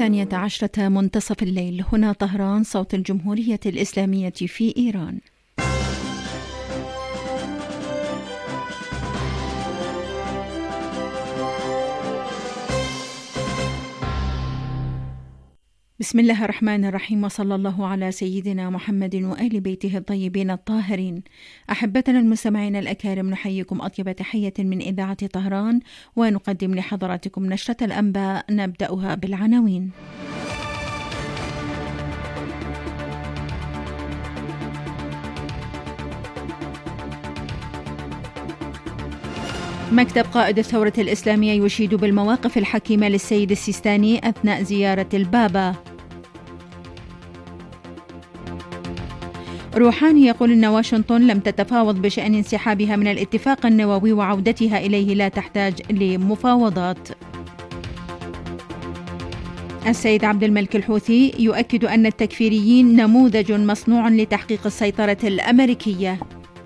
12 منتصف الليل. هنا طهران، صوت الجمهورية الإسلامية في إيران. بسم الله الرحمن الرحيم، وصلى الله على سيدنا محمد وآل بيته الطيبين الطاهرين. أحبتنا المستمعين الأكارم، نحييكم أطيب تحية من إذاعة طهران، ونقدم لحضراتكم نشرة الأنباء نبدأها بالعناوين. مكتب قائد الثورة الإسلامية يشيد بالمواقف الحكيمة للسيد السيستاني أثناء زيارة البابا. روحاني يقول إن واشنطن لم تتفاوض بشأن انسحابها من الاتفاق النووي وعودتها إليه لا تحتاج لمفاوضات. السيد عبد الملك الحوثي يؤكد أن التكفيريين نموذج مصنوع لتحقيق السيطرة الأمريكية.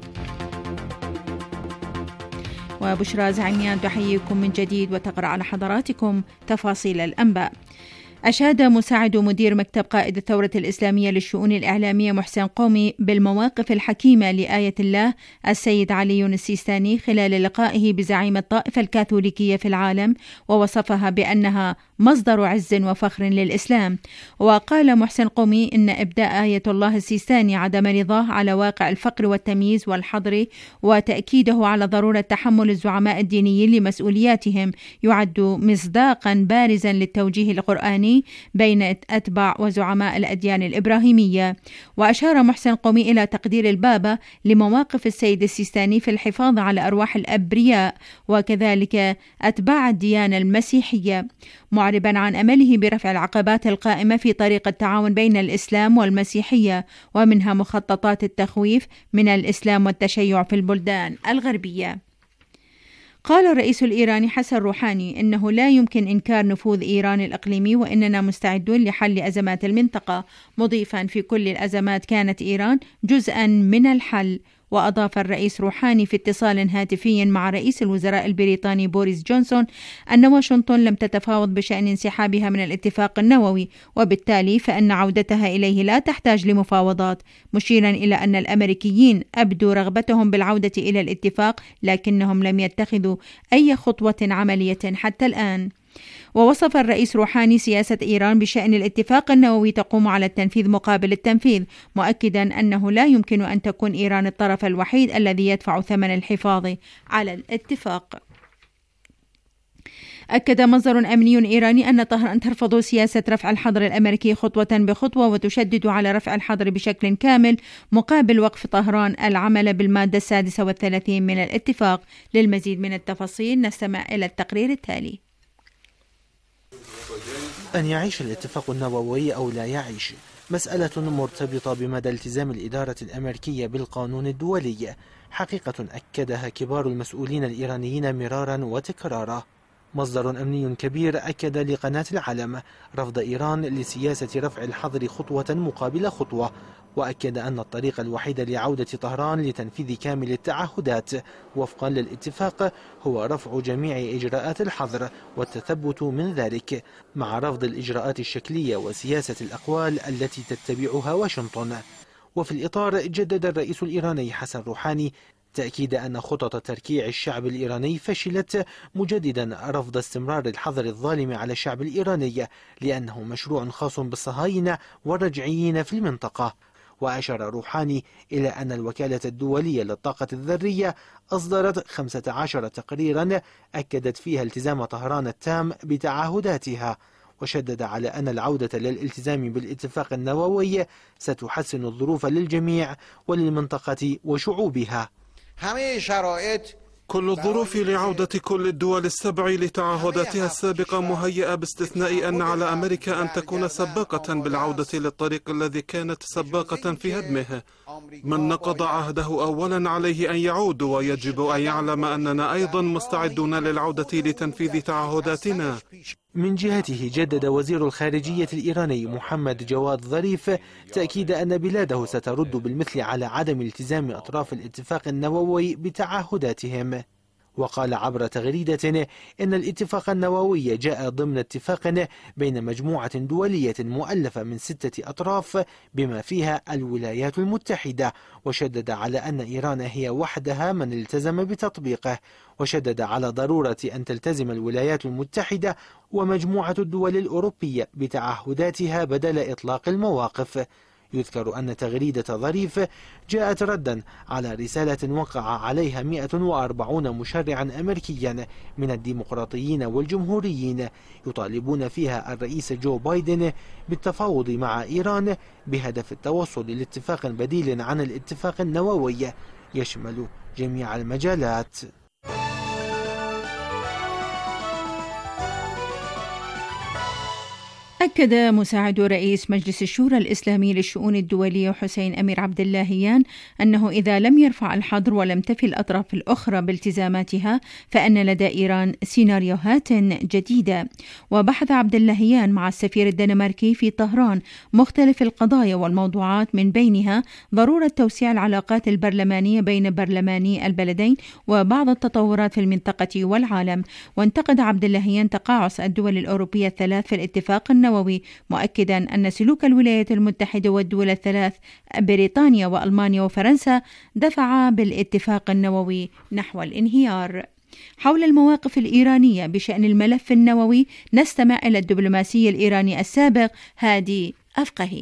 وبشرى زعيميان تحييكم من جديد وتقرأ على حضراتكم تفاصيل الأنباء. أشاد مساعد مدير مكتب قائد الثورة الإسلامية للشؤون الإعلامية محسن قومي بالمواقف الحكيمة لآية الله السيد علي السيستاني خلال لقائه بزعيم الطائفة الكاثوليكية في العالم، ووصفها بأنها مصدر عز وفخر للإسلام. وقال محسن قومي إن إبداء آية الله السيستاني عدم رضاه على واقع الفقر والتمييز والحظر، وتأكيده على ضرورة تحمل الزعماء الدينيين لمسؤولياتهم، يعد مصداقا بارزا للتوجيه القرآني بين أتباع وزعماء الأديان الإبراهيمية. وأشار محسن قومي إلى تقدير البابا لمواقف السيد السيستاني في الحفاظ على أرواح الأبرياء وكذلك أتباع الديانة المسيحية، معربا عن أمله برفع العقبات القائمة في طريق التعاون بين الإسلام والمسيحية، ومنها مخططات التخويف من الإسلام والتشيع في البلدان الغربية. قال الرئيس الإيراني حسن روحاني إنه لا يمكن إنكار نفوذ إيران الإقليمي، وإننا مستعدون لحل أزمات المنطقة، مضيفا في كل الأزمات كانت إيران جزءا من الحل. وأضاف الرئيس روحاني في اتصال هاتفي مع رئيس الوزراء البريطاني بوريس جونسون أن واشنطن لم تتفاوض بشأن انسحابها من الاتفاق النووي، وبالتالي فإن عودتها إليه لا تحتاج لمفاوضات، مشيرا إلى أن الأمريكيين أبدوا رغبتهم بالعودة إلى الاتفاق لكنهم لم يتخذوا أي خطوة عملية حتى الآن. ووصف الرئيس روحاني سياسة إيران بشأن الاتفاق النووي تقوم على التنفيذ مقابل التنفيذ، مؤكدا أنه لا يمكن أن تكون إيران الطرف الوحيد الذي يدفع ثمن الحفاظ على الاتفاق. أكد مصدر أمني إيراني أن طهران ترفض سياسة رفع الحظر الأمريكي خطوة بخطوة، وتشدد على رفع الحظر بشكل كامل مقابل وقف طهران العمل بالمادة 36 من الاتفاق. للمزيد من التفاصيل نستمع إلى التقرير التالي. أن يعيش الاتفاق النووي أو لا يعيش مسألة مرتبطة بمدى التزام الإدارة الأمريكية بالقانون الدولي، حقيقة أكدها كبار المسؤولين الإيرانيين مرارا وتكرارا. مصدر أمني كبير أكد لقناة العالم رفض إيران لسياسة رفع الحظر خطوة مقابل خطوة، وأكد أن الطريق الوحيد لعودة طهران لتنفيذ كامل التعهدات وفقا للاتفاق هو رفع جميع إجراءات الحظر والتثبت من ذلك، مع رفض الإجراءات الشكلية وسياسة الأقوال التي تتبعها واشنطن. وفي الإطار جدد الرئيس الإيراني حسن روحاني تأكيد أن خطط تركيع الشعب الإيراني فشلت، مجددا رفض استمرار الحظر الظالم على الشعب الإيراني لأنه مشروع خاص بالصهاينة والرجعيين في المنطقة. وأشار روحاني إلى أن الوكالة الدولية للطاقة الذرية أصدرت 15 تقريرا أكدت فيها التزام طهران التام بتعهداتها، وشدد على أن العودة للالتزام بالاتفاق النووي ستحسن الظروف للجميع وللمنطقة وشعوبها. كل الظروف لعودة كل الدول السبع لتعهداتها السابقة مهيئة، باستثناء أن على أمريكا أن تكون سباقة بالعودة للطريق الذي كانت سباقة في هدمه. من نقض عهده أولا عليه أن يعود، ويجب أن يعلم أننا أيضا مستعدون للعودة لتنفيذ تعهداتنا. من جهته جدد وزير الخارجية الإيراني محمد جواد ظريف تأكيد أن بلاده سترد بالمثل على عدم التزام أطراف الاتفاق النووي بتعهداتهم. وقال عبر تغريدة إن الاتفاق النووي جاء ضمن اتفاق بين مجموعة دولية مؤلفة من 6 أطراف بما فيها الولايات المتحدة، وشدد على أن إيران هي وحدها من التزم بتطبيقه، وشدد على ضرورة أن تلتزم الولايات المتحدة ومجموعة الدول الأوروبية بتعهداتها بدل إطلاق المواقف. يذكر أن تغريدة ظريف جاءت ردا على رسالة وقع عليها 140 مشرعا أمريكيا من الديمقراطيين والجمهوريين يطالبون فيها الرئيس جو بايدن بالتفاوض مع إيران بهدف التوصل لاتفاق بديل عن الاتفاق النووي يشمل جميع المجالات. أكد مساعد رئيس مجلس الشورى الإسلامي للشؤون الدولية حسين أمير عبد اللهيان أنه إذا لم يرفع الحظر ولم تفي الأطراف الأخرى بالتزاماتها فإن لدى إيران سيناريوهات جديدة. وبحث عبد اللهيان مع السفير الدنماركي في طهران مختلف القضايا والموضوعات من بينها ضرورة توسيع العلاقات البرلمانية بين برلماني البلدين وبعض التطورات في المنطقة والعالم. وانتقد عبد اللهيان تقاعس الدول الأوروبية الثلاث في الاتفاق النووي، مؤكدا أن سلوك الولايات المتحدة والدول الثلاث بريطانيا وألمانيا وفرنسا دفع بالاتفاق النووي نحو الانهيار. حول المواقف الإيرانية بشأن الملف النووي نستمع إلى الدبلوماسي الإيراني السابق هادي أفقهي.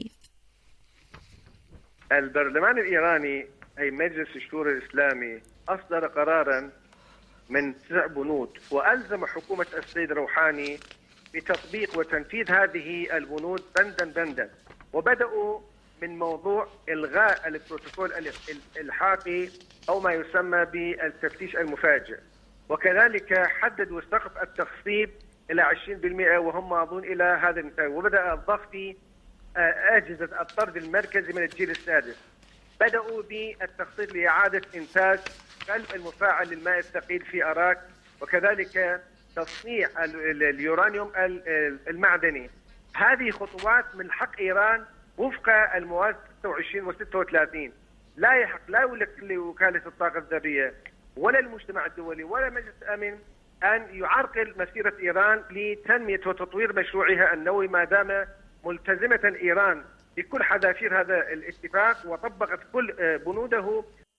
البرلمان الإيراني أي مجلس الشورى الإسلامي أصدر قرارا من 9 بنود وألزم حكومة السيد روحاني بتطبيق وتنفيذ هذه البنود بندا بندا، وبدأوا من موضوع إلغاء البروتوكول الإلحاقي أو ما يسمى بالتفتيش المفاجئ، وكذلك حددوا سقف التخصيب إلى 20% وهم ماضون إلى هذا المثال، وبدأ الضغط في أجهزة الطرد المركزي من الجيل السادس. بدأوا بالتخطيط لإعادة إنتاج قلب المفاعل للماء الثقيل في أراك، وكذلك تصنيع اليورانيوم المعدني. هذه خطوات من حق إيران وفق المواد 26 و 36. لا يحق لا لوكالة الطاقة الذرية ولا المجتمع الدولي ولا مجلس الأمن أن يعرقل مسيرة إيران لتنمية وتطوير مشروعها النووي ما دام ملتزمة إيران بكل حذافير هذا الاتفاق وطبقت كل بنوده.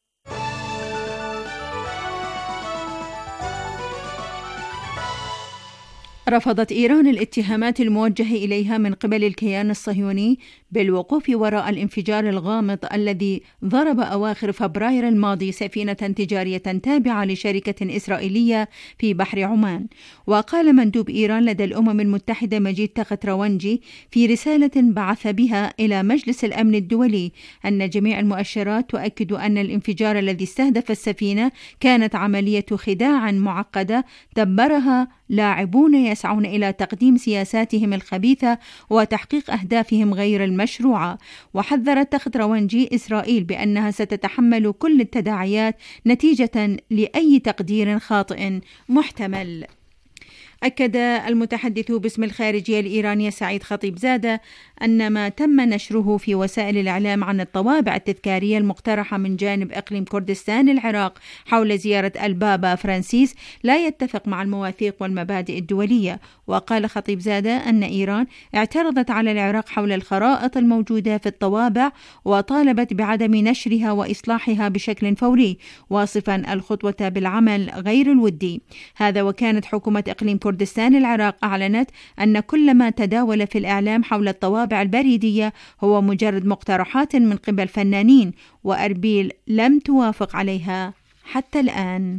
رفضت إيران الاتهامات الموجهة إليها من قبل الكيان الصهيوني بالوقوف وراء الانفجار الغامض الذي ضرب أواخر فبراير الماضي سفينة تجارية تابعة لشركة إسرائيلية في بحر عمان. وقال مندوب إيران لدى الأمم المتحدة مجيد تختروانجي في رسالة بعث بها إلى مجلس الأمن الدولي أن جميع المؤشرات تؤكد أن الانفجار الذي استهدف السفينة كانت عملية خداع معقدة دبرها لاعبون يسعون إلى تقديم سياساتهم الخبيثة وتحقيق أهدافهم غير المشروعة. وحذر تختروانجي إسرائيل بأنها ستتحمل كل التداعيات نتيجة لأي تقدير خاطئ محتمل. أكد المتحدث باسم الخارجية الإيرانية سعيد خطيبزادة أن ما تم نشره في وسائل الإعلام عن الطوابع التذكارية المقترحة من جانب إقليم كردستان العراق حول زيارة البابا فرانسيس لا يتفق مع المواثيق والمبادئ الدولية. وقال خطيبزادة أن إيران اعترضت على العراق حول الخرائط الموجودة في الطوابع وطالبت بعدم نشرها وإصلاحها بشكل فوري، واصفا الخطوة بالعمل غير الودي. هذا وكانت حكومة إقليم كردستان العراق أعلنت أن كل ما تداول في الإعلام حول الطوابع البريدية هو مجرد مقترحات من قبل فنانين، وأربيل لم توافق عليها حتى الآن.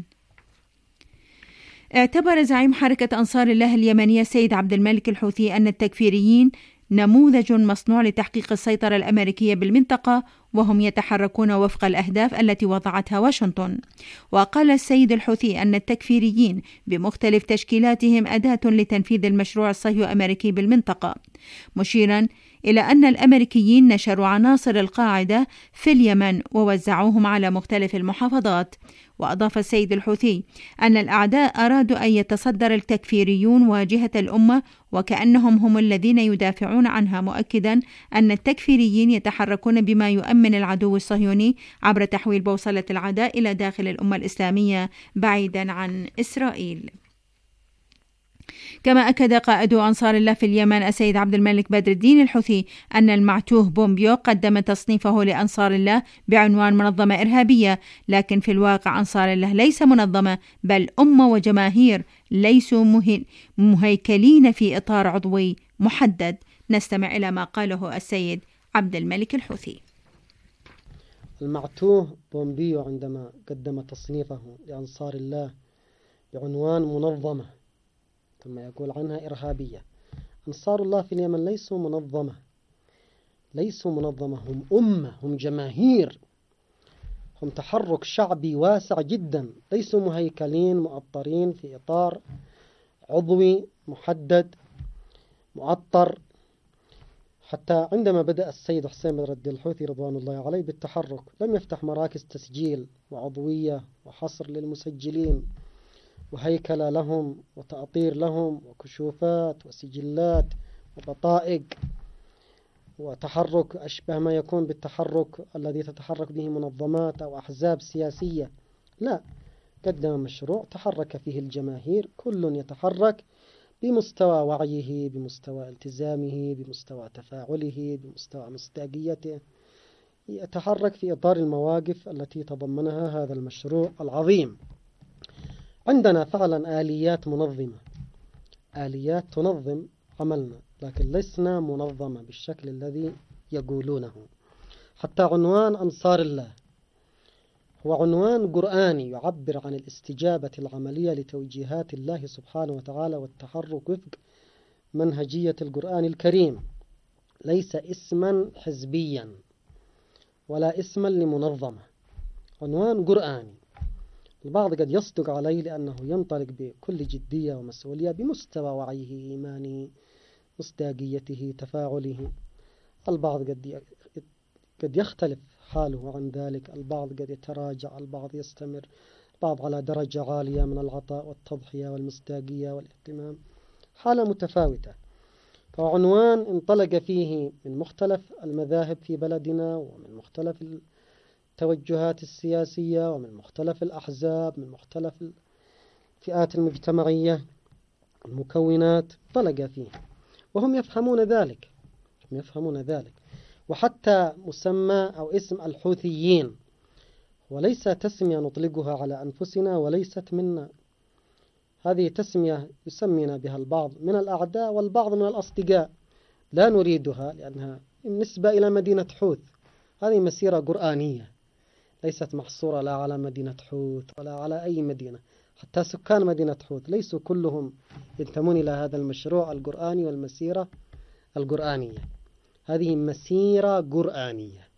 اعتبر زعيم حركة أنصار الله اليمنية سيد عبد الملك الحوثي أن التكفيريين نموذج مصنوع لتحقيق السيطرة الأمريكية بالمنطقة، وهم يتحركون وفق الأهداف التي وضعتها واشنطن. وقال السيد الحوثي أن التكفيريين بمختلف تشكيلاتهم أداة لتنفيذ المشروع الصهيو-أمريكي بالمنطقة، مشيرا إلى أن الأمريكيين نشروا عناصر القاعدة في اليمن ووزعوهم على مختلف المحافظات. وأضاف السيد الحوثي أن الأعداء أرادوا أن يتصدر التكفيريون واجهة الأمة وكأنهم هم الذين يدافعون عنها، مؤكدا أن التكفيريين يتحركون بما يؤمن العدو الصهيوني عبر تحويل بوصلة العداء إلى داخل الأمة الإسلامية بعيدا عن إسرائيل. كما أكد قائد أنصار الله في اليمن السيد عبد الملك بدر الدين الحوثي أن المعتوه بومبيو قدم تصنيفه لأنصار الله بعنوان منظمة إرهابية، لكن في الواقع أنصار الله ليس منظمة بل أمة وجماهير ليسوا مهيكلين في إطار عضوي محدد. نستمع إلى ما قاله السيد عبد الملك الحوثي. المعتوه بومبيو عندما قدم تصنيفه لأنصار الله بعنوان منظمة ثم يقول عنها إرهابية، أنصار الله في اليمن ليسوا منظمة، هم أمة، هم جماهير، هم تحرك شعبي واسع جدا، ليسوا مهيكلين مؤطرين في إطار عضوي محدد مؤطر. حتى عندما بدأ السيد حسين بن رد الحوثي رضوان الله عليه بالتحرك لم يفتح مراكز تسجيل وعضوية وحصر للمسجلين وهيكلة لهم وتأطير لهم وكشوفات وسجلات وبطائق وتحرك أشبه ما يكون بالتحرك الذي تتحرك به منظمات أو أحزاب سياسية. لا، قدم مشروع تحرك فيه الجماهير، كل يتحرك بمستوى وعيه، بمستوى التزامه، بمستوى تفاعله، بمستوى مصداقيته، يتحرك في إطار المواقف التي تضمنها هذا المشروع العظيم. عندنا فعلا آليات منظمة، آليات تنظم عملنا، لكن لسنا منظمة بالشكل الذي يقولونه. حتى عنوان أنصار الله هو عنوان قرآني يعبر عن الاستجابة العملية لتوجيهات الله سبحانه وتعالى والتحرك وفق منهجية القرآن الكريم، ليس اسما حزبيا ولا اسما لمنظمة، عنوان قرآني. البعض قد يصدق عليه لأنه ينطلق بكل جدية ومسؤولية بمستوى وعيه، إيمانه، مصداقيته، تفاعله. البعض قد يختلف حاله عن ذلك، البعض قد يتراجع، البعض يستمر، البعض على درجة عالية من العطاء والتضحية والمصداقية والاهتمام، حالة متفاوتة. فعنوان انطلق فيه من مختلف المذاهب في بلدنا ومن مختلف التوجهات السياسية ومن مختلف الأحزاب، من مختلف الفئات المجتمعية، المكونات، انطلق فيه وهم يفهمون ذلك. وحتى مسمى أو اسم الحوثيين وليس تسمية نطلقها على أنفسنا وليست منا، هذه تسمية يسمينا بها البعض من الأعداء والبعض من الأصدقاء، لا نريدها لأنها بالنسبة إلى مدينة حوث هذه مسيرة قرآنية ليست محصورة لا على مدينة حوث ولا على أي مدينة. حتى سكان مدينة حوث ليسوا كلهم ينتمون إلى هذا المشروع القرآني والمسيرة القرآنية، هذه مسيرة قرآنية.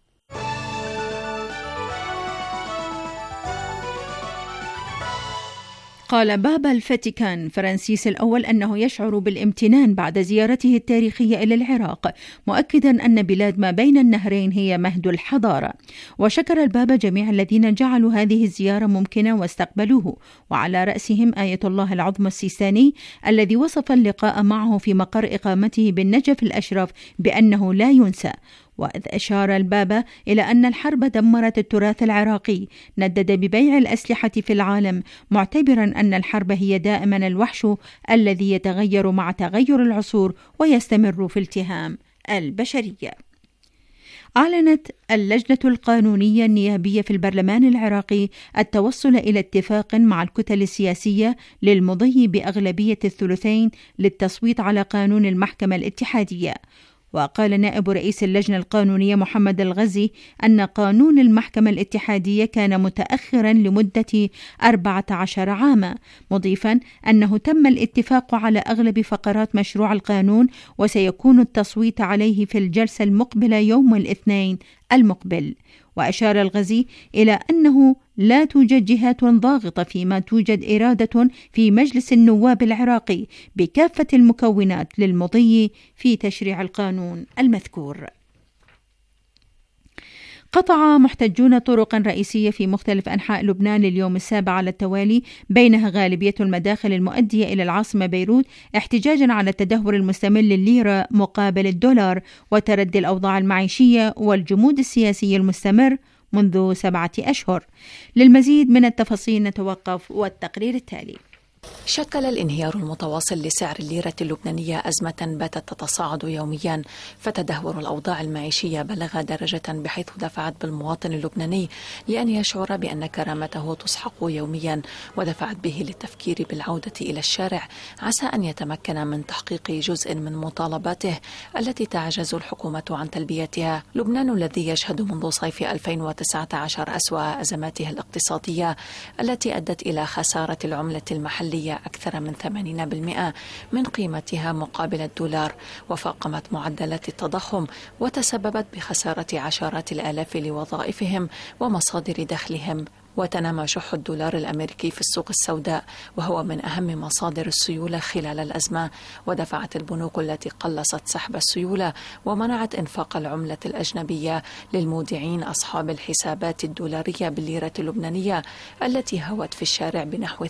قال بابا الفاتيكان فرانسيس الأول أنه يشعر بالامتنان بعد زيارته التاريخية إلى العراق، مؤكدا أن بلاد ما بين النهرين هي مهد الحضارة. وشكر البابا جميع الذين جعلوا هذه الزيارة ممكنة واستقبلوه، وعلى رأسهم آية الله العظمى السيستاني الذي وصف اللقاء معه في مقر إقامته بالنجف الأشرف بأنه لا ينسى. وإذ أشار البابا إلى أن الحرب دمرت التراث العراقي، ندد ببيع الأسلحة في العالم، معتبرا أن الحرب هي دائما الوحش الذي يتغير مع تغير العصور ويستمر في التهام البشرية. أعلنت اللجنة القانونية النيابية في البرلمان العراقي التوصل إلى اتفاق مع الكتل السياسية للمضي بأغلبية الثلثين للتصويت على قانون المحكمة الاتحادية. وقال نائب رئيس اللجنة القانونية محمد الغزي أن قانون المحكمة الاتحادية كان متأخرا لمدة 14 عاما، مضيفا أنه تم الاتفاق على أغلب فقرات مشروع القانون وسيكون التصويت عليه في الجلسة المقبلة يوم الاثنين المقبل. وأشار الغزي إلى أنه لا توجد جهات ضاغطة فيما توجد إرادة في مجلس النواب العراقي بكافة المكونات للمضي في تشريع القانون المذكور. قطع محتجون طرقا رئيسية في مختلف أنحاء لبنان لليوم السابع على التوالي، بينها غالبية المداخل المؤدية إلى العاصمة بيروت، احتجاجا على التدهور المستمر للليرة مقابل الدولار وتردي الأوضاع المعيشية والجمود السياسي المستمر منذ 7 أشهر. للمزيد من التفاصيل نتوقف والتقرير التالي. شكل الانهيار المتواصل لسعر الليرة اللبنانية أزمة باتت تتصاعد يوميا، فتدهور الأوضاع المعيشية بلغ درجة بحيث دفعت بالمواطن اللبناني لأن يشعر بأن كرامته تسحق يوميا، ودفعت به للتفكير بالعودة إلى الشارع عسى أن يتمكن من تحقيق جزء من مطالباته التي تعجز الحكومة عن تلبيتها. لبنان الذي يشهد منذ صيف 2019 أسوأ أزماته الاقتصادية التي أدت إلى خسارة العملة المحلية أكثر من 80% من قيمتها مقابل الدولار، وفاقمت معدلات التضخم وتسببت بخسارة عشرات الآلاف لوظائفهم ومصادر دخلهم. وتنامى شح الدولار الأمريكي في السوق السوداء، وهو من أهم مصادر السيولة خلال الأزمة، ودفعت البنوك التي قلصت سحب السيولة ومنعت إنفاق العملة الأجنبية للمودعين أصحاب الحسابات الدولارية بالليرة اللبنانية التي هوت في الشارع بنحو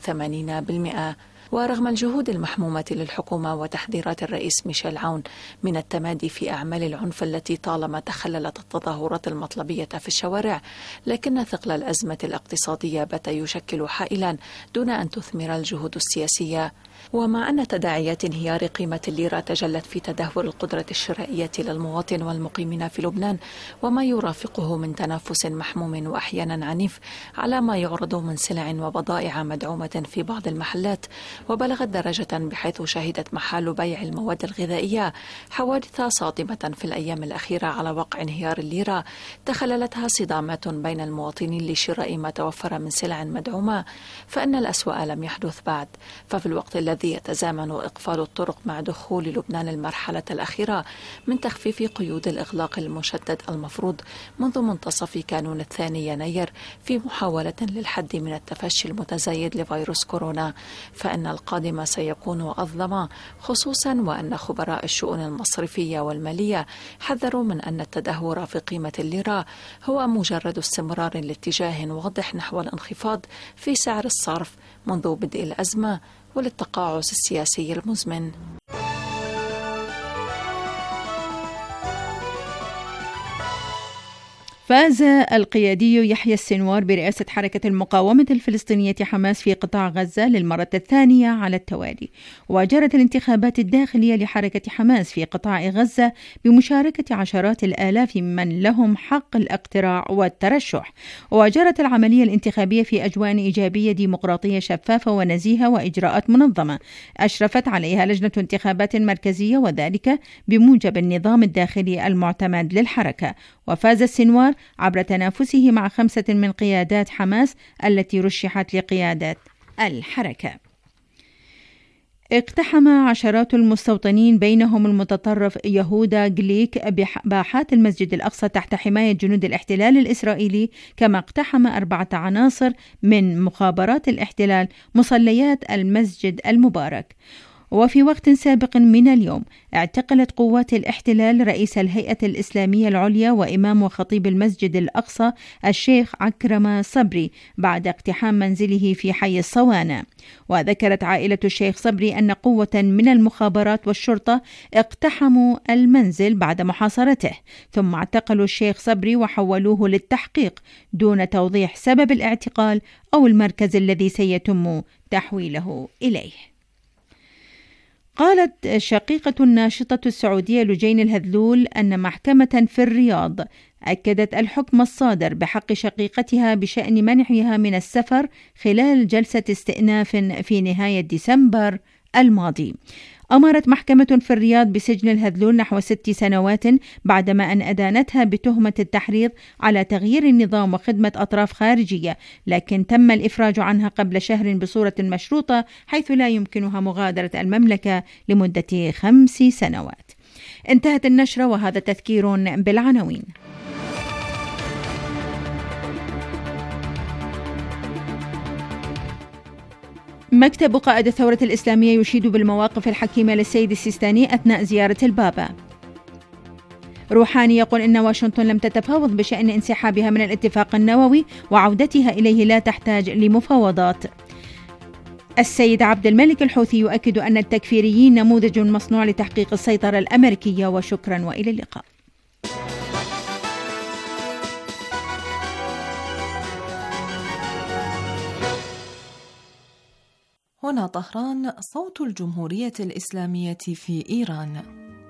80%. ورغم الجهود المحمومة للحكومة وتحذيرات الرئيس ميشيل عون من التمادي في أعمال العنف التي طالما تخللت التظاهرات المطلبية في الشوارع، لكن ثقل الأزمة الاقتصادية بات يشكل حائلا دون أن تثمر الجهود السياسية. ومع أن تداعيات انهيار قيمة الليرة تجلت في تدهور القدرة الشرائية للمواطن والمقيمين في لبنان، وما يرافقه من تنافس محموم وأحيانا عنيف على ما يعرض من سلع وبضائع مدعومة في بعض المحلات، وبلغت درجة بحيث شهدت محال بيع المواد الغذائية حوادث صادمة في الأيام الأخيرة على وقع انهيار الليرة تخللتها صدامات بين المواطنين لشراء ما توفر من سلع مدعومة. فإن الأسوأ لم يحدث بعد، ففي الوقت الذي يتزامن إقفال الطرق مع دخول لبنان المرحلة الأخيرة من تخفيف قيود الإغلاق المشدد المفروض منذ منتصف كانون 2 يناير في محاولة للحد من التفشي المتزايد لفيروس كورونا، فإن القادم سيكون أظلم، خصوصا وأن خبراء الشؤون المصرفية والمالية حذروا من أن التدهور في قيمة الليرة هو مجرد استمرار لاتجاه واضح نحو الانخفاض في سعر الصرف منذ بدء الأزمة وللتقاعس السياسي المزمن. فاز القيادي يحيى السنوار برئاسة حركة المقاومة الفلسطينية حماس في قطاع غزة للمرة الثانية على التوالي، وجرت الانتخابات الداخلية لحركة حماس في قطاع غزة بمشاركة عشرات الآلاف من لهم حق الاقتراع والترشح، وجرت العملية الانتخابية في أجواء إيجابية ديمقراطية شفافة ونزيهة وإجراءات منظمة أشرفت عليها لجنة انتخابات مركزية، وذلك بموجب النظام الداخلي المعتمد للحركة. وفاز السنوار عبر تنافسه مع 5 من قيادات حماس التي رشحت لقيادة الحركة. اقتحم عشرات المستوطنين بينهم المتطرف يهودا جليك باحات المسجد الأقصى تحت حماية جنود الاحتلال الإسرائيلي، كما اقتحم 4 عناصر من مخابرات الاحتلال مصليات المسجد المبارك. وفي وقت سابق من اليوم اعتقلت قوات الاحتلال رئيس الهيئة الإسلامية العليا وإمام وخطيب المسجد الأقصى الشيخ عكرمة صبري بعد اقتحام منزله في حي الصوانة. وذكرت عائلة الشيخ صبري أن قوة من المخابرات والشرطة اقتحموا المنزل بعد محاصرته، ثم اعتقلوا الشيخ صبري وحولوه للتحقيق دون توضيح سبب الاعتقال أو المركز الذي سيتم تحويله إليه. قالت شقيقة الناشطة السعودية لجين الهذلول أن محكمة في الرياض أكدت الحكم الصادر بحق شقيقتها بشأن منعها من السفر خلال جلسة استئناف في نهاية ديسمبر الماضي. أمرت محكمة في الرياض بسجن الهذلول نحو 6 سنوات بعدما أن أدانتها بتهمة التحريض على تغيير النظام وخدمة أطراف خارجية، لكن تم الإفراج عنها قبل شهر بصورة مشروطة حيث لا يمكنها مغادرة المملكة لمدة 5 سنوات. انتهت النشرة وهذا تذكير بالعناوين. مكتب قائد الثورة الإسلامية يشيد بالمواقف الحكيمة للسيد السيستاني أثناء زيارة البابا. روحاني يقول إن واشنطن لم تتفاوض بشأن انسحابها من الاتفاق النووي وعودتها إليه لا تحتاج لمفاوضات. السيد عبد الملك الحوثي يؤكد أن التكفيريين نموذج مصنوع لتحقيق السيطرة الأمريكية. وشكرا وإلى اللقاء. هنا طهران، صوت الجمهورية الإسلامية في إيران.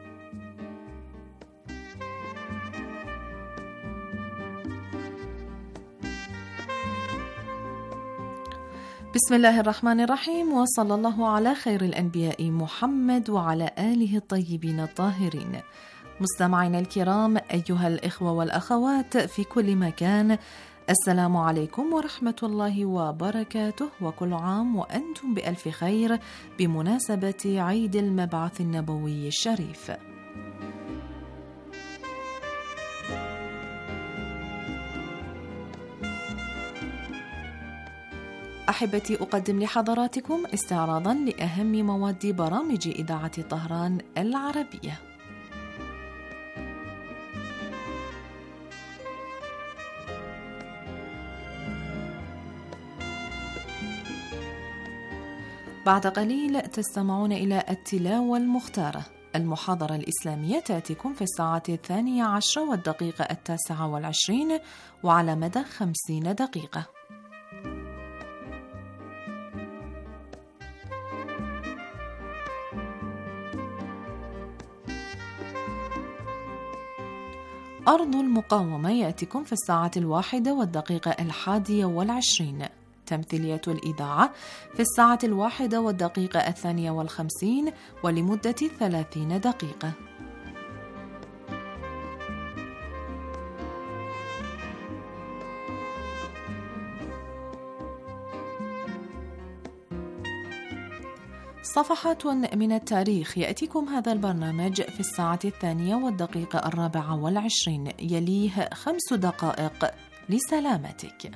بسم الله الرحمن الرحيم، وصلى الله على خير الأنبياء محمد وعلى آله الطيبين الطاهرين. مستمعينا الكرام، أيها الإخوة والأخوات في كل مكان، السلام عليكم ورحمة الله وبركاته، وكل عام وأنتم بألف خير بمناسبة عيد المبعث النبوي الشريف. أحبتي، أقدم لحضراتكم استعراضا لأهم مواد برامج إذاعة طهران العربية. بعد قليل تستمعون إلى التلاوة المختارة. المحاضرة الإسلامية تأتيكم في الساعة 12 والدقيقة 29 وعلى مدى 50 دقيقة. أرض المقاومة يأتيكم في الساعة 1 والدقيقة 21. تمثيلية الإذاعة في الساعة 1 والدقيقة 52 ولمدة 30 دقيقة. صفحات من التاريخ يأتيكم هذا البرنامج في الساعة 2 والدقيقة 24، يليه 5 دقائق لسلامتك.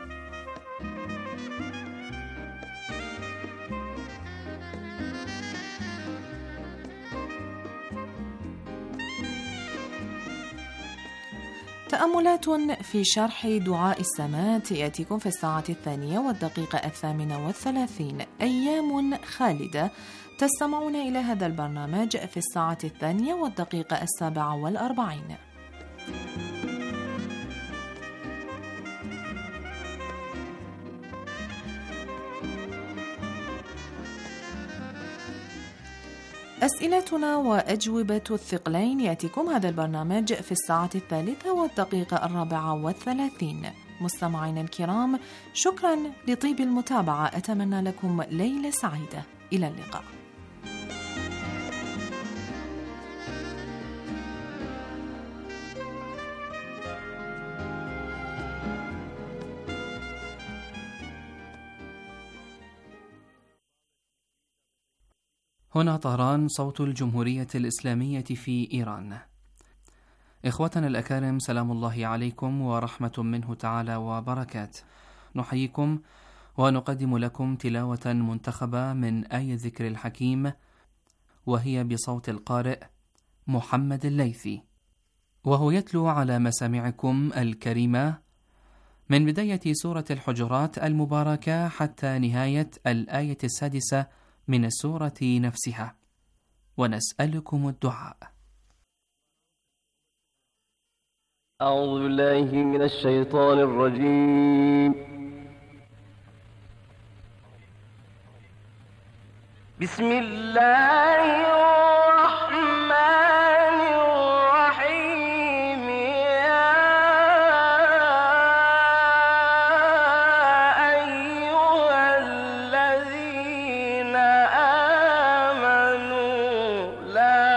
تأملات في شرح دعاء السمات يأتيكم في الساعة 2 والدقيقة 38. أيام خالدة تستمعون إلى هذا البرنامج في الساعة 2 والدقيقة 47. أسئلتنا وأجوبة الثقلين يأتيكم هذا البرنامج في الساعة 3 والدقيقة 34. مستمعينا الكرام، شكرا لطيب المتابعة، أتمنى لكم ليلة سعيدة. إلى اللقاء. هنا طهران، صوت الجمهورية الإسلامية في إيران. إخوتنا الأكارم، سلام الله عليكم ورحمة منه تعالى وبركاته. نحييكم ونقدم لكم تلاوة منتخبة من آية الذكر الحكيم، وهي بصوت القارئ محمد الليثي، وهو يتلو على مسامعكم الكريمة من بداية سورة الحجرات المباركة حتى نهاية الآية 6 من السورة نفسها، ونسألكم الدعاء. أعوذ بالله من الشيطان الرجيم. بسم الله الرحمن الرحيم. يا أيها الذين آمنوا لا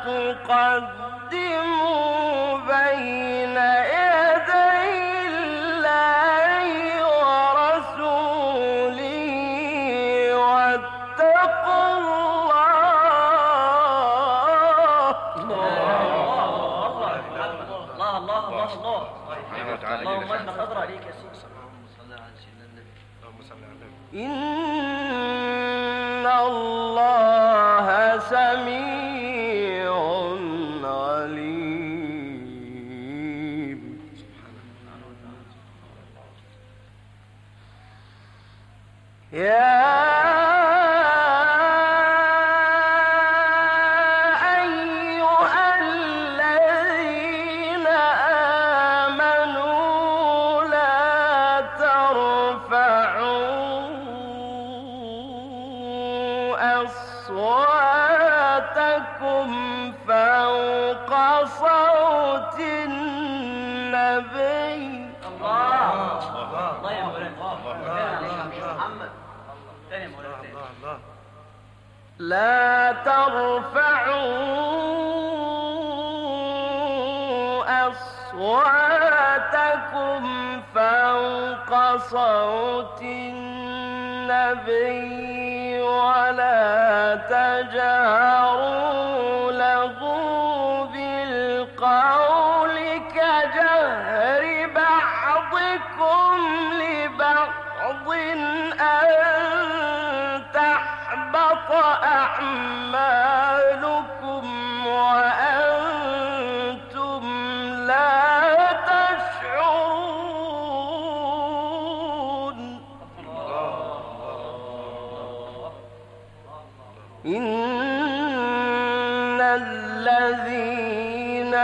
تقدموا بين يدي الله ورسوله واتقوا اللهم اجعل خضر عليك يا سيدي. إن الله سميع عليم. لا ترفعوا أصواتكم فوق صوت النبي ولا تجهروا له بالقول كجهر بعضكم لبعض أن تحبط أعمالكم وأنتم لا تشعرون. إن الذين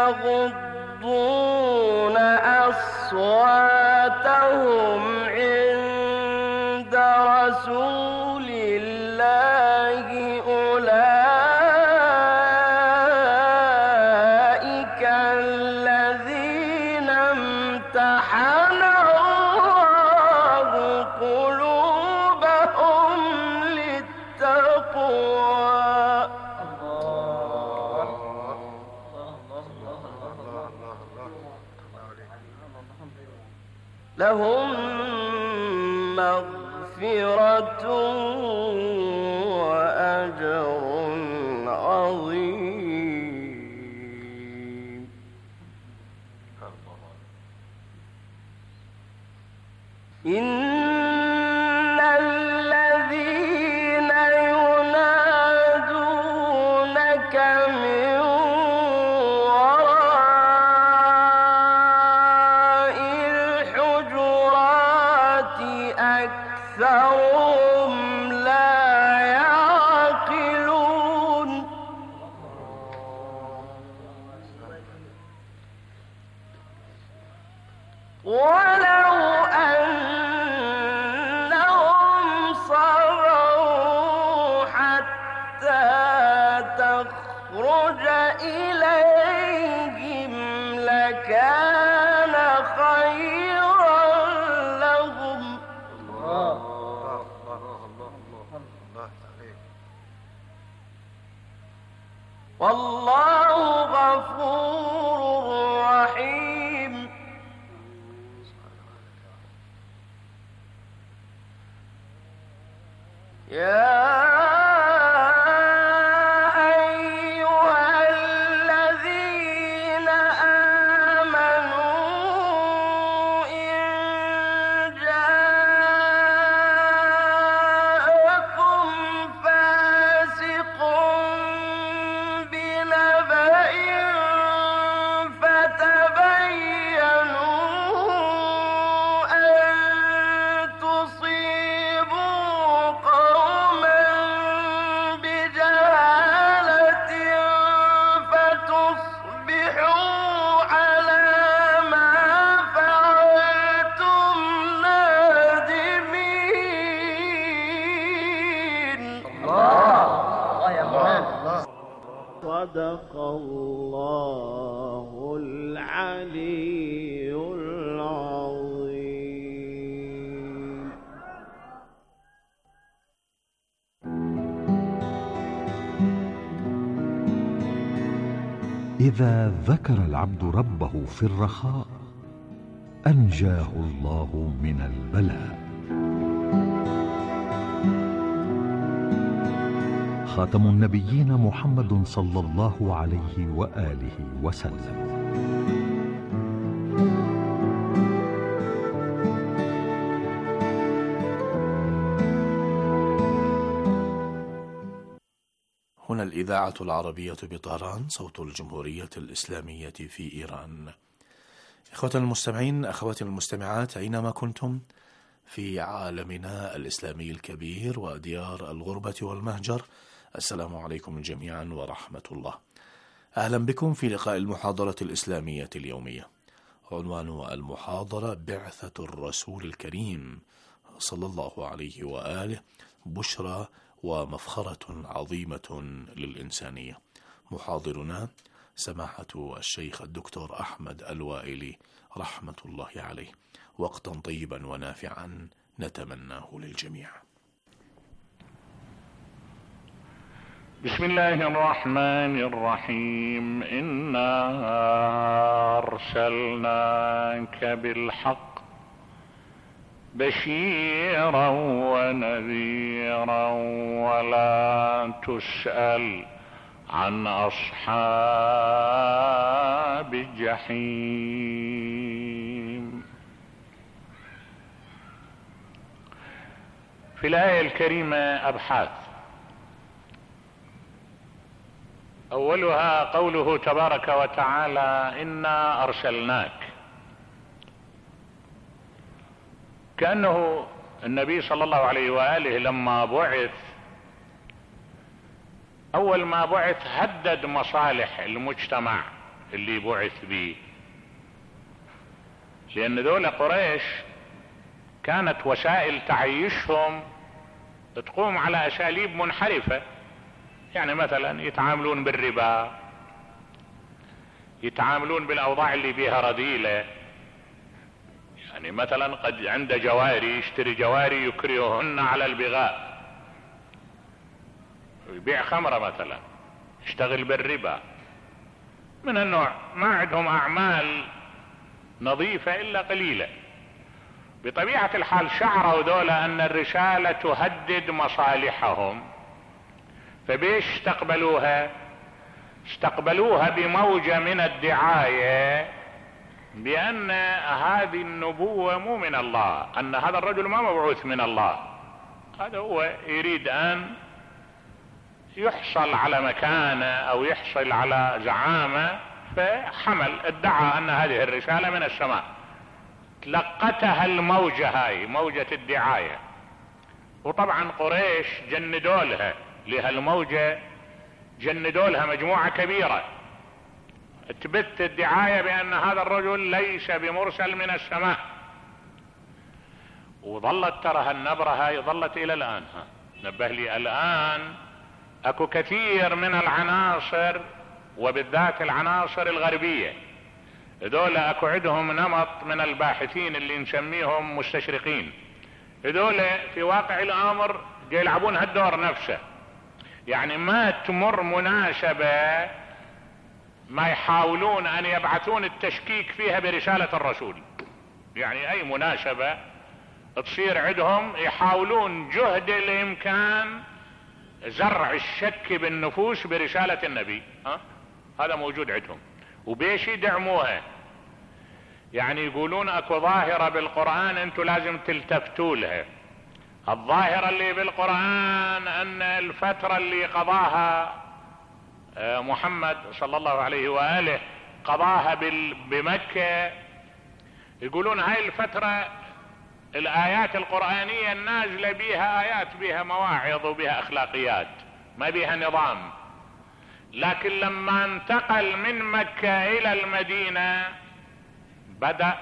يغضون أصواتهم عند رسول الله أولئك الذين امتحن الله قلوبهم للتقوى. لهم مغفرة وأجر عظيم. إن الذين ينادونك من وراء الحجرات أكثرهم لا يعقلون. ولو أنهم صبروا حتى تخرج إليهم لكان خيرا لهم. والله غفور رحيم. يا أيها الذين آمنوا إن جاءكم فاسق بنبأ فتبينوا أن تصيبوا قوما بجهالة فتصبحوا على ما فعلتم نادمين. صدق الله العلي العظيم. إذا ذكر العبد ربه في الرخاء أنجاه الله من البلاء. خاتم النبيين محمد صلى الله عليه وآله وسلم. هنا الإذاعة العربية بطهران، صوت الجمهورية الإسلامية في إيران. إخوة المستمعين، أخواتي المستمعات، أينما كنتم، في عالمنا الإسلامي الكبير وديار الغربة والمهجر. السلام عليكم جميعا ورحمة الله. أهلا بكم في لقاء المحاضرة الإسلامية اليومية. عنوان المحاضرة: بعثة الرسول الكريم صلى الله عليه وآله بشرى ومفخرة عظيمة للإنسانية. محاضرنا سماحة الشيخ الدكتور أحمد الوائلي رحمة الله عليه. وقتا طيبا ونافعا نتمناه للجميع. بسم الله الرحمن الرحيم. إنا أرسلناك بالحق بشيرا ونذيرا ولا تسأل عن أصحاب الجحيم. في الآية الكريمة أبحاث. أولها قوله تبارك وتعالى: إنا أرسلناك، كأنه النبي صلى الله عليه وآله لما بعث أول ما بعث هدد مصالح المجتمع اللي بعث به، لأن ذول قريش كانت وسائل تعيشهم تقوم على أساليب منحرفة. يعني مثلا يتعاملون بالربا، يتعاملون بالأوضاع اللي بيها رذيلة. يعني مثلا قد عنده جواري، يشتري جواري يكرههن على البغاء، يبيع خمرة مثلا، يشتغل بالربا. من النوع ما عندهم أعمال نظيفة إلا قليلة. بطبيعة الحال شعروا ذولا أن الرسالة تهدد مصالحهم، فبيش استقبلوها؟ استقبلوها بموجة من الدعاية بأن هذه النبوة مو من الله، أن هذا الرجل ما مبعوث من الله، هذا هو يريد أن يحصل على مكانة أو يحصل على زعامة، فحمل ادعى أن هذه الرسالة من السماء. تلقتها الموجة هاي، موجة الدعاية. وطبعا قريش جندوا لها لهالموجة، جندوا لها مجموعة كبيرة تبث الدعاية بأن هذا الرجل ليس بمرسل من السماء. وظلت ترى هالنبرة هاي ظلت إلى الآن. نبه لي الآن أكو كثير من العناصر وبالذات العناصر الغربية، هذول أكو عندهم نمط من الباحثين اللي نسميهم مستشرقين. هذول في واقع الأمر يلعبون هالدور نفسه. يعني ما تمر مناسبة ما يحاولون أن يبعثون التشكيك فيها برسالة الرسول. يعني أي مناسبة تصير عندهم يحاولون جهد الإمكان زرع الشك بالنفوس برسالة النبي. هذا موجود عندهم، وبيش يدعموها. يعني يقولون اكو ظاهرة بالقرآن انتوا لازم تلتفتوا لها. الظاهرة اللي بالقرآن ان الفترة اللي قضاها محمد صلى الله عليه وآله قضاها بمكة، يقولون هاي الفترة الآيات القرآنية النازلة بيها آيات بيها مواعظ وبيها أخلاقيات، ما بيها نظام. لكن لما انتقل من مكة إلى المدينة بدأ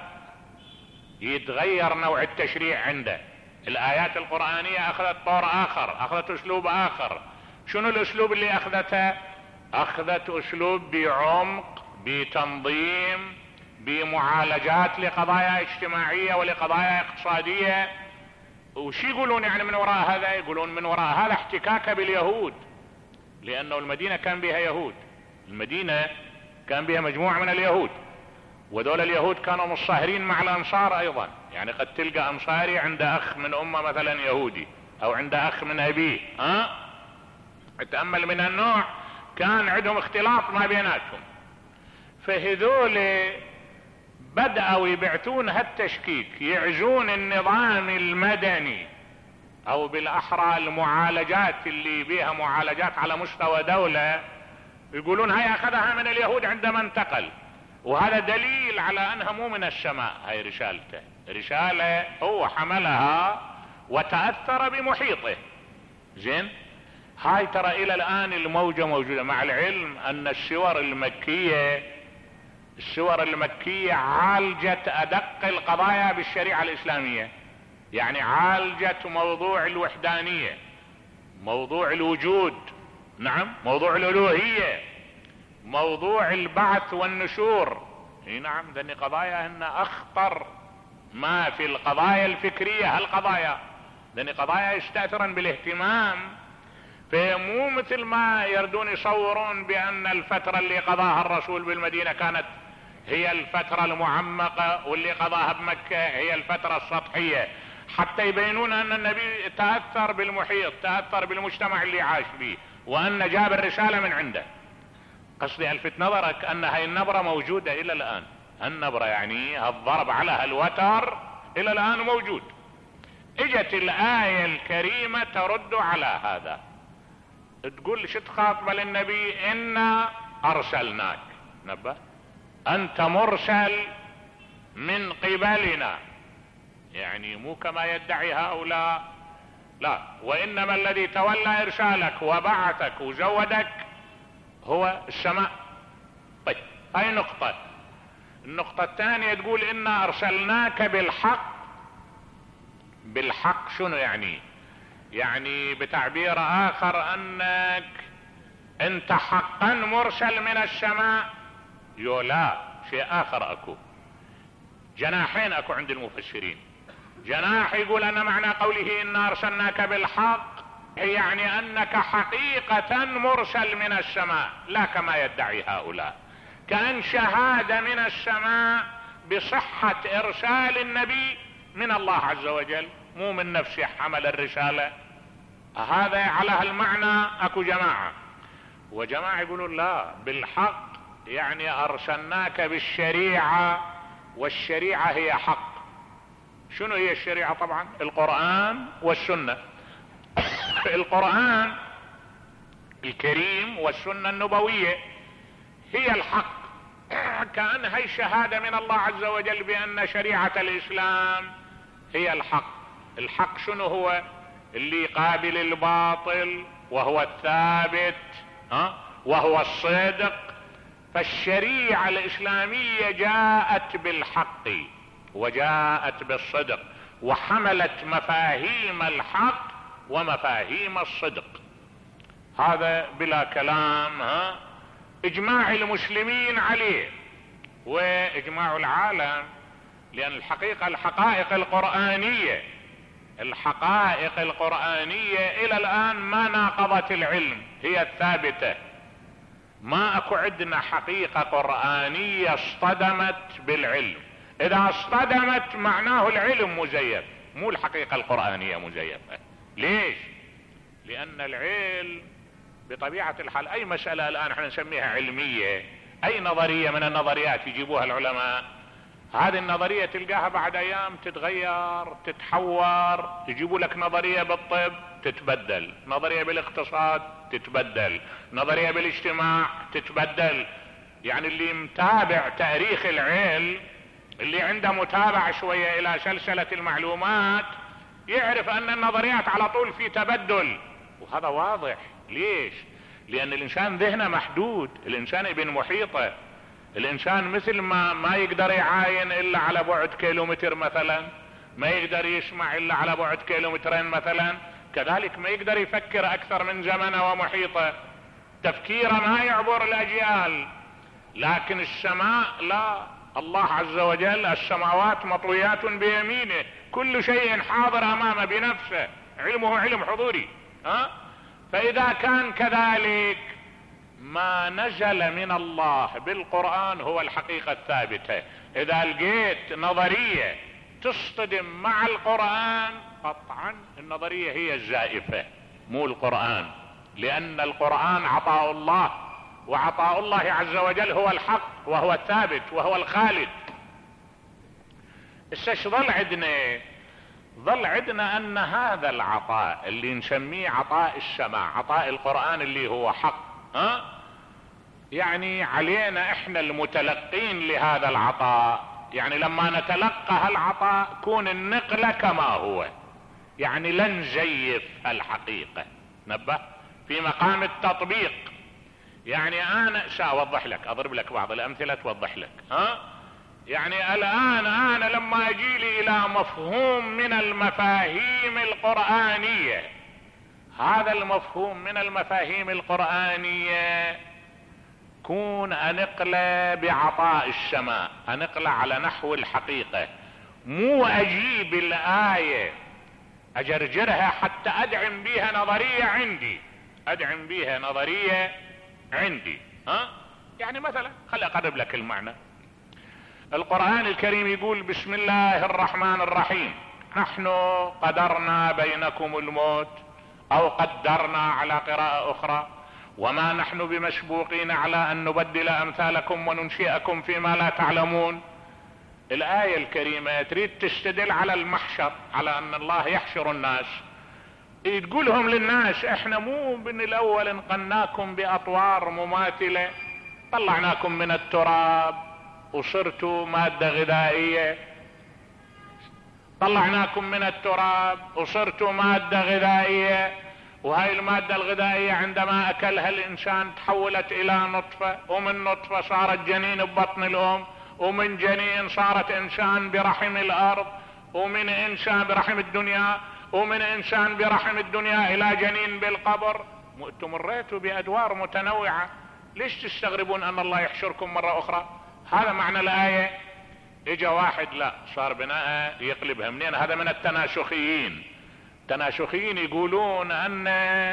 يتغير نوع التشريع عنده. الآيات القرآنية أخذت طور آخر، أخذت أسلوب آخر. شنو الأسلوب اللي أخذته؟ أخذت أسلوب بعمق، بتنظيم، بمعالجات لقضايا اجتماعية ولقضايا اقتصادية. وش يقولون يعني من وراء هذا؟ يقولون من وراء هذا احتكاك باليهود، لأنه المدينة كان بها يهود، المدينة كان بها مجموعة من اليهود، ودول اليهود كانوا مصاهرين مع الأنصار أيضا. يعني قد تلقى أنصاري عنده أخ من أمة مثلا يهودي، أو عنده أخ من أبيه. تأمل من النوع، كان عندهم اختلاط ما بيناتهم. فهذول بدأوا يبعثون هالتشكيك، يعزون النظام المدني او بالاحرى المعالجات اللي بيها معالجات على مستوى دولة، يقولون هاي اخذها من اليهود عندما انتقل، وهذا دليل على انها مو من السماء. هاي رسالته، رسالة هو حملها وتأثر بمحيطه. زين، هاي ترى الى الان الموجة موجودة، مع العلم ان السور المكية عالجت ادق القضايا بالشريعة الاسلامية. يعني عالجت موضوع الوحدانية، موضوع الوجود، نعم، موضوع الالوهية، موضوع البعث والنشور. نعم، ذني قضايا هن اخطر ما في القضايا الفكرية. هالقضايا ذني قضايا يستأثرن بالاهتمام، فمو مثل ما يردون يصورون بان الفترة اللي قضاها الرسول بالمدينة كانت هي الفترة المعمقة، واللي قضاها بمكة هي الفترة السطحية، حتى يبينون ان النبي تأثر بالمحيط، تأثر بالمجتمع اللي عاش فيه، وان جاب الرسالة من عنده. قصدي الفت نظرك ان هاي النبرة موجودة الى الان. النبرة يعني الضرب على هالوتر الى الان موجود. اجت الآية الكريمة ترد على هذا، تقول شو تخاطب للنبي؟ إنا أرسلناك، نبه، أنت مرسل من قبلنا. يعني مو كما يدعي هؤلاء، لا، وإنما الذي تولى إرسالك وبعثك وزودك هو السماء. طيب، هاي نقطة. النقطة الثانية تقول إنا أرسلناك بالحق. بالحق شنو يعني؟ يعني بتعبير آخر أنك أنت حقا مرسل من السماء. لا، شيء آخر أكو، جناحين أكو عند المفسرين. جناح يقول أن معنى قوله إنا أرسلناك بالحق يعني أنك حقيقة مرسل من السماء، لا كما يدعي هؤلاء، كأن شهادة من السماء بصحة إرسال النبي من الله عز وجل، مو من نفسه حمل الرسالة. هذا على هالمعنى اكو جماعة، وجماعة يقولون لا، بالحق يعني ارسلناك بالشريعة، والشريعة هي حق. شنو هي الشريعة؟ طبعا القرآن والسنة. القرآن الكريم والسنة النبوية هي الحق، كأن هي شهادة من الله عز وجل بأن شريعة الإسلام هي الحق. الحق شنو هو؟ اللي قابل الباطل وهو الثابت، وهو الصدق. فالشريعة الإسلامية جاءت بالحق وجاءت بالصدق، وحملت مفاهيم الحق ومفاهيم الصدق. هذا بلا كلام، اجماع المسلمين عليه واجماع العالم. لان الحقيقة الحقائق القرآنية الى الان ما ناقضت العلم، هي الثابتة. ما اكو عندنا حقيقة قرآنية اصطدمت بالعلم. اذا اصطدمت معناه العلم مزيف، مو الحقيقة القرآنية مزيفة. ليش؟ لان العلم بطبيعة الحال اي مسألة الان احنا نسميها علمية، اي نظرية من النظريات يجيبوها العلماء، هذه النظرية تلقاها بعد ايام تتغير، تتحور، يجيبوا لك نظرية بالطب تتبدل، نظرية بالاقتصاد تتبدل، نظرية بالاجتماع تتبدل. يعني اللي متابع تاريخ العلم، اللي عنده متابعة شوية الى سلسلة المعلومات، يعرف ان النظريات على طول في تبدل، وهذا واضح. ليش؟ لان الانسان ذهنه محدود، الانسان ابن محيطه، الانسان مثل ما يقدر يعاين الا على بعد كيلومتر مثلا، ما يقدر يسمع الا على بعد كيلومترين مثلا، كذلك ما يقدر يفكر اكثر من زمنه ومحيطه، تفكيره ما يعبر الاجيال. لكن السماء لا، الله عز وجل السماوات مطويات بيمينه، كل شيء حاضر امامه بنفسه، علمه علم حضوري. فاذا كان كذلك ما نزل من الله بالقرآن هو الحقيقة الثابتة. اذا لقيت نظرية تصطدم مع القرآن، قطعا النظرية هي الزائفة مو القرآن، لان القرآن عطاء الله، وعطاء الله عز وجل هو الحق وهو الثابت وهو الخالد. ايش ظل عندنا ان هذا العطاء اللي نسميه عطاء السماع، عطاء القرآن اللي هو حق، يعني علينا احنا المتلقين لهذا العطاء، يعني لما نتلقى العطاء كون النقلة كما هو، يعني لا نزيف الحقيقة. نبه في مقام التطبيق. يعني انا سأوضح لك، اضرب لك بعض الامثلة توضح لك. يعني الان انا لما اجي لي الى مفهوم من المفاهيم القرآنية، هذا المفهوم من المفاهيم القرآنية كون انقله بعطاء السماء، انقله على نحو الحقيقة، مو اجيب الآية اجرجرها حتى ادعم بها نظرية عندي، ادعم بها نظرية عندي. يعني مثلا خلي اقرب لك المعنى. القرآن الكريم يقول بسم الله الرحمن الرحيم، نحن قدرنا بينكم الموت، او قدرنا على قراءة اخرى، وما نحن بمسبوقين على ان نبدل امثالكم وننشئكم فيما لا تعلمون. الآية الكريمة تريد تستدل على المحشر، على ان الله يحشر الناس، تقولهم للناس احنا مو من الاول انقلناكم باطوار مماثلة، طلعناكم من التراب وصرتوا مادة غذائية، طلعناكم من التراب وصرتوا مادة غذائية، وهاي المادة الغذائية عندما اكلها الانسان تحولت الى نطفة، ومن نطفة صارت جنين ببطن الام، ومن جنين صارت انسان برحم الارض، ومن انسان برحم الدنيا، ومن انسان برحم الدنيا الى جنين بالقبر. انتم مريتوا بادوار متنوعة، ليش تستغربون ان الله يحشركم مرة اخرى؟ هذا معنى الآية. اجا واحد لا صار بناء يقلبها منين؟ هذا من التناسخيين. التناسخيين يقولون ان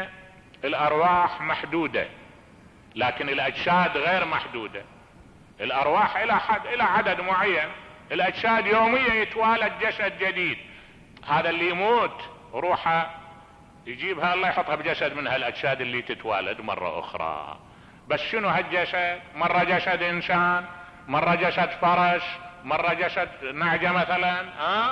الارواح محدودة لكن الاجساد غير محدودة. الارواح الى عدد معين، الاجساد يوميا يتوالد جسد جديد، هذا اللي يموت روحه يجيبها الله يحطها بجسد من هالاجساد اللي تتوالد مرة اخرى. بس شنو هالجسد؟ مرة جسد انسان، مرة جسد فرس، مرة جسد نعجة مثلا.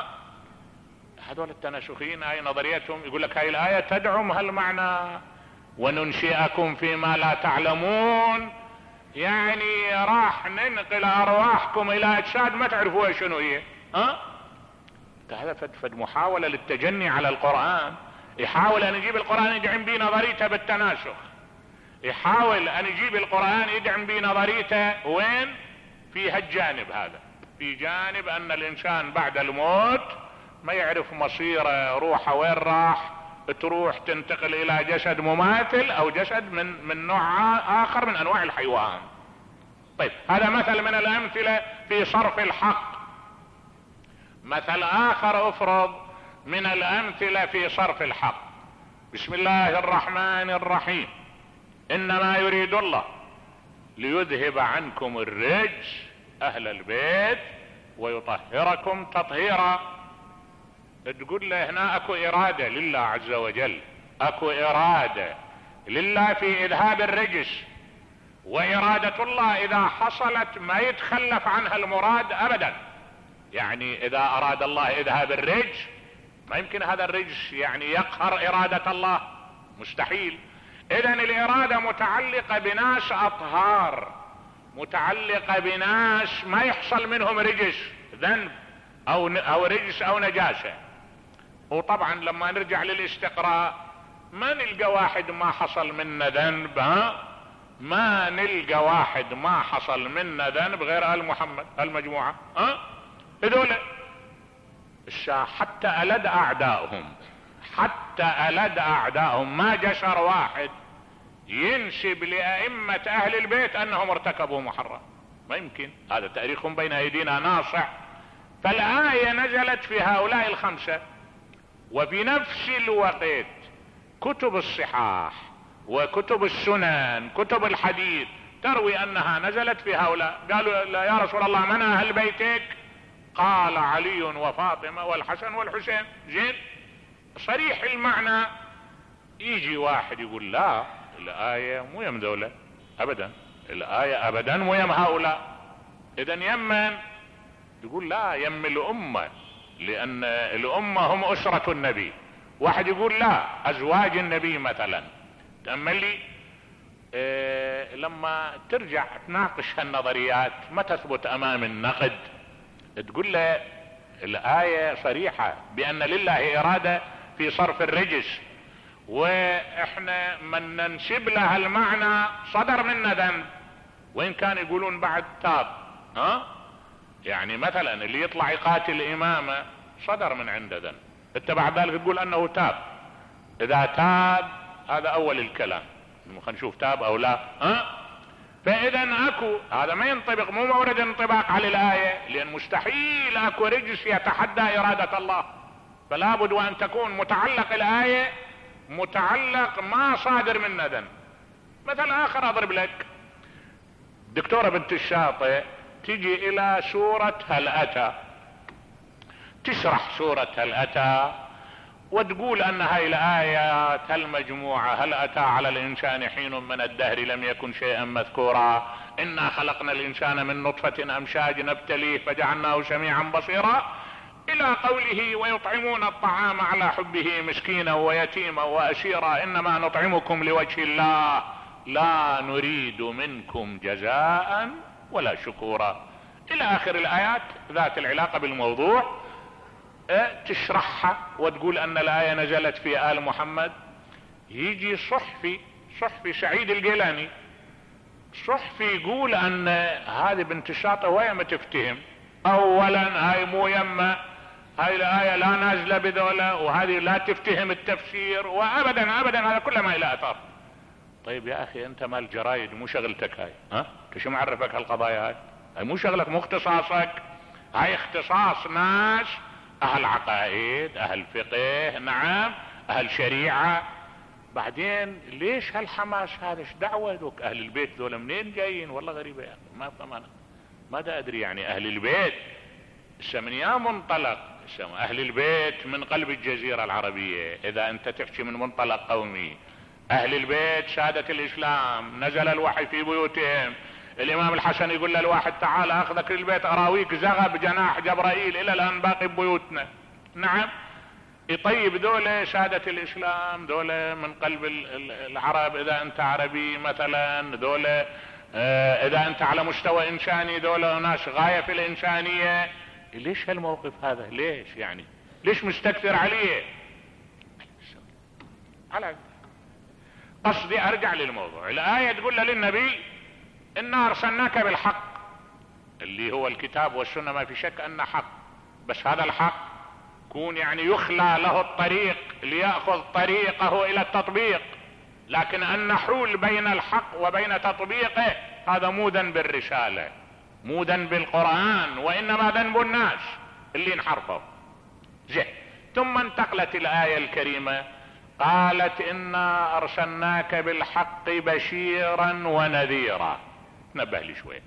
هذول التناسخيين هاي نظريتهم، يقول لك هاي الآية تدعم هالمعنى، وننشئكم فيما لا تعلمون، يعني راح ننقل ارواحكم الى اجساد ما تعرفوها شنو هي. هذا فد محاولة للتجني على القرآن، يحاول ان يجيب القرآن يدعم به نظريته بالتناسخ، يحاول ان يجيب القرآن يدعم به نظريته وين؟ في هالجانب هذا، في جانب ان الانسان بعد الموت ما يعرف مصيره، روحه وين راح، تروح تنتقل الى جسد مماثل او جسد من نوع اخر من انواع الحيوان. طيب هذا مثل من الامثلة في صرف الحق. مثل اخر افرض من الامثلة في صرف الحق. بسم الله الرحمن الرحيم، انما يريد الله ليذهب عنكم الرجس اهل البيت ويطهركم تطهيرا. تقول له هنا اكو ارادة لله عز وجل، اكو ارادة لله في اذهاب الرجس، وارادة الله اذا حصلت ما يتخلف عنها المراد ابدا. يعني اذا اراد الله اذهاب الرجس ما يمكن هذا الرجس يعني يقهر ارادة الله، مستحيل. اذا الارادة متعلقة بناس اطهار، متعلقة بناس ما يحصل منهم رجس، ذنب او رجس او نجاسة. وطبعا لما نرجع للاستقراء ما نلقى واحد ما حصل منا ذنب، ما نلقى واحد ما حصل منا ذنب غير آل محمد المجموعة. هذول حتى ألد أعدائهم، حتى ألد أعدائهم ما جسر واحد ينسب لأئمة أهل البيت أنهم ارتكبوا محرم، ما يمكن. هذا تاريخهم بين أيدينا ناصع. فالآية نزلت في هؤلاء الخمسة، وفي نفس الوقت كتب الصحاح وكتب السنن كتب الحديث تروي أنها نزلت في هؤلاء. قالوا يا رسول الله من أهل بيتك؟ قال علي وفاطمة والحسن والحسين. زين، صريح المعنى. يجي واحد يقول لا الآية مو يم ذولا أبدا، الآية أبدا مو يم هؤلاء، إذن يمن؟ يقول لا يم الأمة، لأن الأمة هم أسرة النبي. واحد يقول لا أزواج النبي مثلا، تأمل لي لما ترجع تناقش هالنظريات ما تثبت امام النقد، تقول له الآية صريحة بأن لله إرادة في صرف الرجس، واحنا من ننسب لها المعنى صدر منا ذنب، وإن كان يقولون بعد تاب. يعني مثلا اللي يطلع يقاتل إمامة صدر من عنده ذنب، انت بعد ذلك تقول أنه تاب. إذا تاب هذا أول الكلام، خلينا نشوف تاب أو لا. فإذا اكو هذا ما ينطبق، مو مورد انطباق على الآية، لأن مستحيل اكو رجس يتحدى إرادة الله، فلا بد وأن تكون متعلق الآية متعلق ما صادر من ذنب. مثل آخر أضرب لك، دكتورة بنت الشاطئ تجي إلى سورة هل أتى، تشرح سورة هل أتى وتقول أن هاي الآيات المجموعة هل أتى على الإنسان حين من الدهر لم يكن شيئا مذكورا، إنا خلقنا الإنسان من نطفة أمشاج نبتليه فجعلناه سميعا بصيرا، إلى قوله ويطعمون الطعام على حبه مسكينا ويتيما وأسيرا إنما نطعمكم لوجه الله لا نريد منكم جزاء ولا شكورا، إلى آخر الآيات ذات العلاقة بالموضوع. تشرحها وتقول أن الآية نزلت في آل محمد. يجي صحفي سعيد الجيلاني، صحفي يقول أن هذه بنت الشاطئ وهي ما تفتهم، أولا هاي مو يمه، هاي الآية لا نازلة بذولا، وهذه لا تفتهم التفسير، وأبدا أبدا هذا كله ما إلى أثر. طيب يا أخي أنت مال جرايد، مو شغلتك هاي، أنت شو معرفك هالقضايا هاي مو شغلك، مو اختصاصك، هاي اختصاص ناس أهل عقائد، أهل فقه، نعم أهل شريعة. بعدين ليش هالحماس هذا؟ ايش دعوة أهل البيت ذولا منين جايين؟ والله غريبة يا أخي، ما فهم أنا، ما أدري. يعني أهل البيت من يا منطلق أهل البيت من قلب الجزيرة العربية، إذا أنت تحكي من منطلق قومي، أهل البيت سادة الإسلام نزل الوحي في بيوتهم، الإمام الحسن يقول للواحد تعال أخذك للبيت أراويك زغب جناح جبرائيل إلى الآن باقي ببيوتنا. نعم. يطيب دولة سادة الإسلام، دولة من قلب العرب، إذا أنت عربي مثلا، دولة إذا أنت على مستوى إنساني، دولة ناس غاية في الإنسانية. ليش هالموقف هذا؟ ليش يعني؟ ليش مستكثر عليه؟ على قصدي أرجع للموضوع. الآية تقول للنبي إنا أرسلناك بالحق، اللي هو الكتاب والسنة، ما في شك أنه حق، بس هذا الحق كون يعني يخلى له الطريق ليأخذ طريقه إلى التطبيق، لكن أن نحول بين الحق وبين تطبيقه هذا مو ذنب الرسالة، مو ذنب القرآن، وإنما ذنب الناس اللي انحرفوا. ثم انتقلت الآية الكريمة قالت إنا أرسلناك بالحق بشيرا ونذيرا. نبه لي شوي،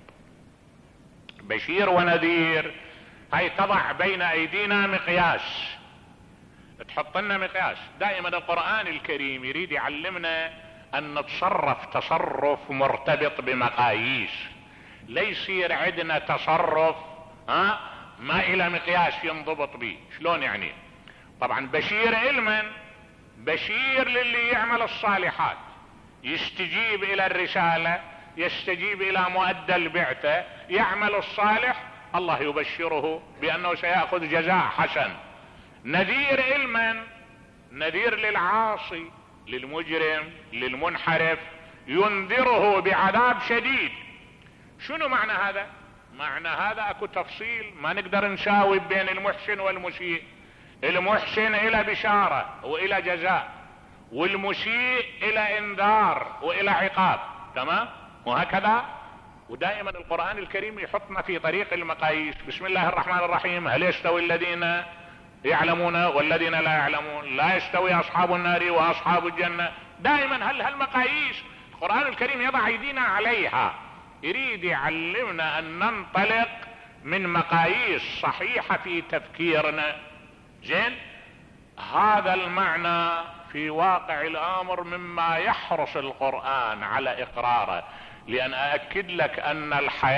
بشير ونذير هاي تضع بين أيدينا مقياس، تحط لنا مقياس. دائما القرآن الكريم يريد يعلمنا أن نتصرف تصرف مرتبط بمقاييس، ليس يصير عندنا تصرف ما إلى مقياس ينضبط به. شلون يعني؟ طبعا بشير علما، بشير للي يعمل الصالحات، يستجيب إلى الرسالة، يستجيب إلى مؤدى البعثة، يعمل الصالح، الله يبشره بأنه سيأخذ جزاء حسن. نذير علما، نذير للعاصي، للمجرم، للمنحرف، ينذره بعذاب شديد. شنو معنى هذا؟ معنى هذا اكو تفصيل ما نقدر نساوي بين المحسن والمسيء. المحسن الى بشارة والى جزاء، والمسيء الى انذار والى عقاب، تمام؟ وهكذا. ودائما القرآن الكريم يحطنا في طريق المقاييس. بسم الله الرحمن الرحيم، هل يستوي الذين يعلمون والذين لا يعلمون؟ لا يستوي أصحاب النار وأصحاب الجنة. دائما هالمقاييس القرآن الكريم يضع أيدينا عليها، يريد يعلمنا أن ننطلق من مقاييس صحيحة في تفكيرنا. زين، هذا المعنى في واقع الأمر مما يحرص القرآن على إقراره، لأن أأكد لك أن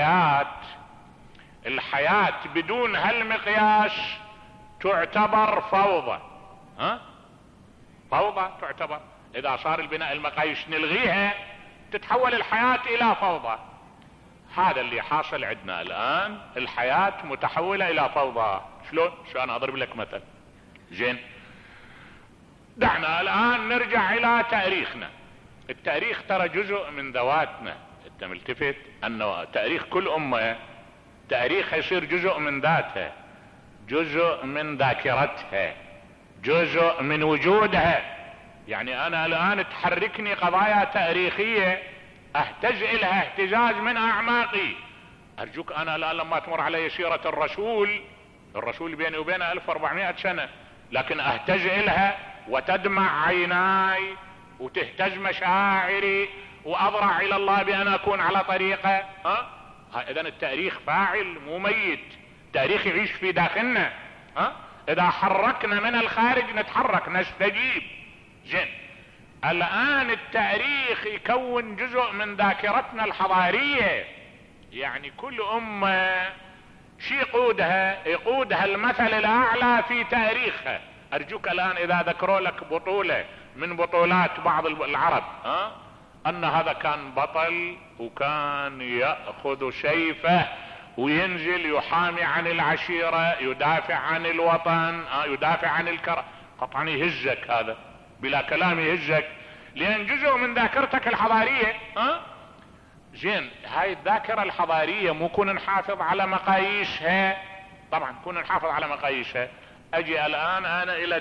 الحياة بدون هالمقياس تعتبر فوضى. فوضى تعتبر. إذا صار البناء المقاييس نلغيها تتحول الحياة الى فوضى. هذا اللي حاصل عندنا الان، الحياة متحولة الى فوضى. شلون؟ شو انا اضرب لك مثل. زين، دعنا الان نرجع الى تاريخنا. التاريخ ترى جزء من ذواتنا. انت ملتفت انه تاريخ كل امة تاريخها يصير جزء من ذاتها، جزء من ذاكرتها، جزء من وجودها. يعني انا الان تحركني قضايا تاريخية اهتز لها اهتزاز من اعماقي. ارجوك انا الان لما تمر علي سيرة الرسول بيني وبينه 1400 سنة، لكن اهتز لها وتدمع عيناي وتهتز مشاعري واضرع الى الله بان اكون على طريقه. اذا التاريخ فاعل مو ميت، التاريخ يعيش في داخلنا. اذا حركنا من الخارج نتحرك نستجيب. زين، الان التاريخ يكون جزء من ذاكرتنا الحضارية. يعني كل امة شي يقودها المثل الاعلى في تاريخها. ارجوك الان اذا ذكروا لك بطولة من بطولات بعض العرب ان هذا كان بطل وكان يأخذ سيفه وينزل يحامي عن العشيرة، يدافع عن الوطن، يدافع عن الكرم، قطعا يهزك هذا بلا كلام، يهزك لان جزء من ذاكرتك الحضارية. زين، هاي الذاكرة الحضارية مو كون نحافظ على مقاييسها، طبعا كون نحافظ على مقاييسها. اجي الان انا الى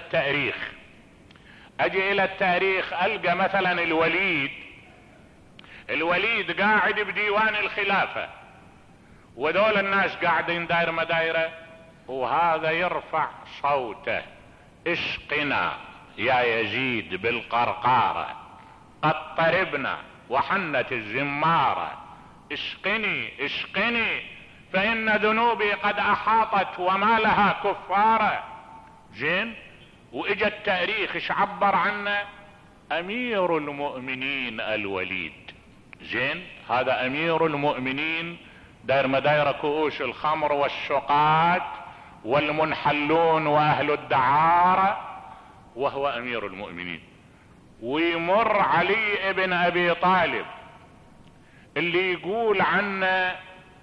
التاريخ القى مثلا الوليد قاعد بديوان الخلافة، وذول الناس قاعدين داير مدايرة، وهذا يرفع صوته: اسقنا يا يزيد بالقرقارة، قد طربنا وحنت الزمارة، اسقني اسقني فإن ذنوبي قد أحاطت وما لها كفارة. زين، واجا التاريخ ايش عبر عنه؟ امير المؤمنين الوليد. زين، هذا امير المؤمنين داير مداير كؤوس الخمر والسقات والمنحلون واهل الدعارة، وهو امير المؤمنين. ويمر علي ابن ابي طالب اللي يقول عنه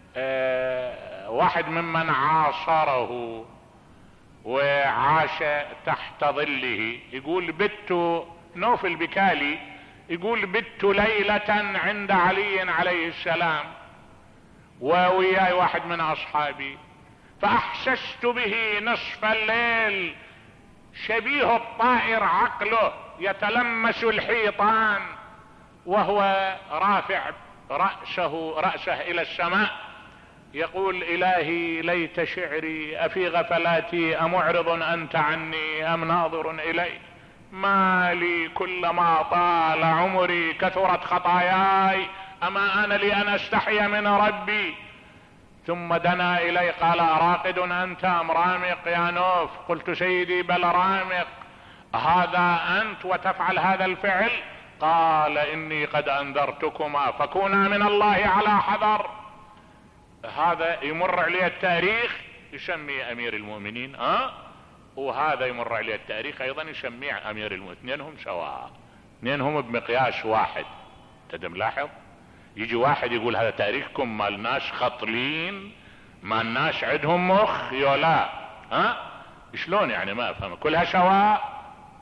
واحد ممن عاصره وعاش تحت ظله، يقول: بت نوف البكالي يقول: بت ليلة عند علي عليه السلام ووياي واحد من اصحابي، فاحسست به نصف الليل شبيه الطائر عقله يتلمس الحيطان، وهو رافع رأسه الى السماء يقول: الهي ليت شعري افي غفلاتي امعرض انت عني ام ناظر الي، ما لي كلما طال عمري كثرت خطاياي، اما انا لي ان استحي من ربي. ثم دنا الي قال: اراقد انت ام رامق يا نوف؟ قلت: سيدي بل رامق. هذا انت وتفعل هذا الفعل؟ قال: اني قد انذرتكما فكونا من الله على حذر. هذا يمر عليه التاريخ يسمي امير المؤمنين، وهذا يمر عليه التاريخ ايضا يسمي امير المؤمنين، اثنينهم سواء، اثنينهم بمقياس واحد. انت ملاحظ؟ يجي واحد يقول: هذا تاريخكم مالناش خطلين، مالناش عندهم مخ يولا. شلون يعني؟ ما افهم. كلها سواء.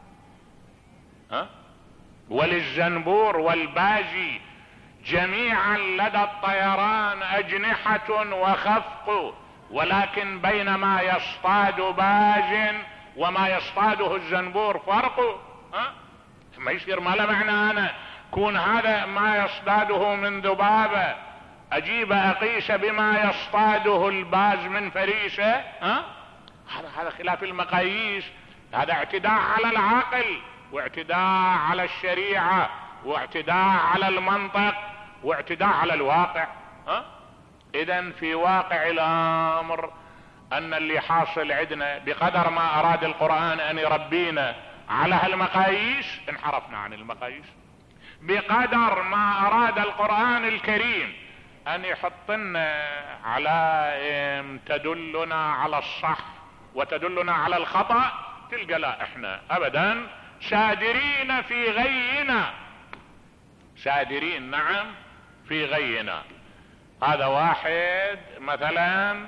وللزنبور والباجي جميعا لدى الطيران أجنحة وخفق، ولكن بين ما يصطاد باج وما يصطاده الزنبور فرق. ما يصير ما له معنى انا كون هذا ما يصطاده من ذبابة اجيب اقيس بما يصطاده الباز من فريسة. هذا خلاف المقاييس، هذا اعتداء على العقل واعتداء على الشريعة واعتداء على المنطق واعتداء على الواقع. اذا في واقع الامر ان اللي حاصل عندنا بقدر ما اراد القرآن ان يربينا على هالمقاييس انحرفنا عن المقاييس، بقدر ما اراد القرآن الكريم ان يحطنا على تدلنا على الصح وتدلنا على الخطأ، تلقى لا احنا ابدا سادرين في غينا، سادرين نعم في غينا. هذا واحد مثلا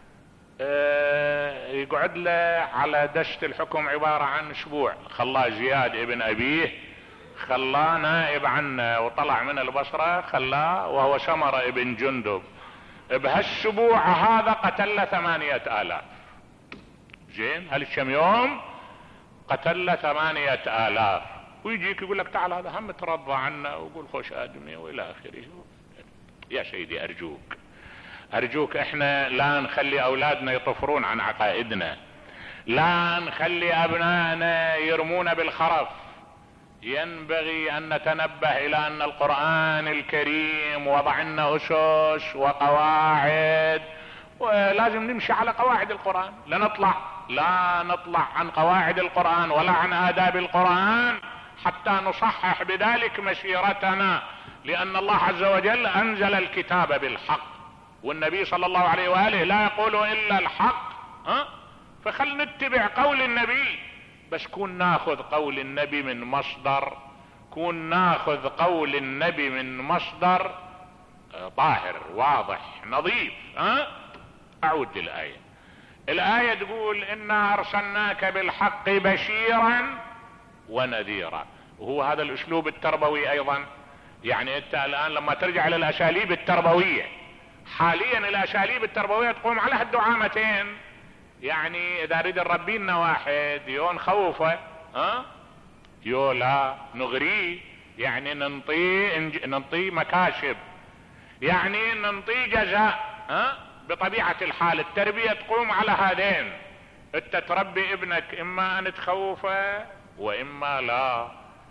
يقعد له على دشة الحكم عبارة عن اسبوع، خلاه زياد ابن ابيه، خلاه نائب عنه وطلع من البصرة، خلاه وهو سمرة ابن جندب. بهالسبوع هذا قتل 8,000. زين، هالكم يوم قتل 8,000. ويجيك يقول لك تعال هذا هم ترضى عنا وقول خوش ادمي والى اخره. يا سيدي ارجوك احنا لا نخلي اولادنا يطفرون عن عقائدنا، لا نخلي ابنائنا يرمون بالخرف. ينبغي ان نتنبه الى ان القرآن الكريم وضع لنا اسس وقواعد، ولازم نمشي على قواعد القرآن. لا نطلع عن قواعد القرآن ولا عن آداب القرآن حتى نصحح بذلك مسيرتنا، لأن الله عز وجل أنزل الكتاب بالحق، والنبي صلى الله عليه وآله لا يقول إلا الحق. فخل نتبع قول النبي، بس كون ناخذ قول النبي من مصدر، كون ناخذ قول النبي من مصدر طاهر واضح نظيف. أعود للآية. الآية تقول إنا أرسلناك بالحق بشيرا ونذيرا، وهو هذا الأسلوب التربوي أيضا. يعني أنت الآن لما ترجع للأساليب التربوية، حاليا الأساليب التربوية تقوم على هالدعامتين. يعني إذا ريد نربينا واحد يو نخوفه، يو لا نغريه، يعني ننطيه مكاشب، يعني ننطيه جزاء. بطبيعة الحال التربية تقوم على هذين. انت تربي ابنك اما ان تخوفه واما لا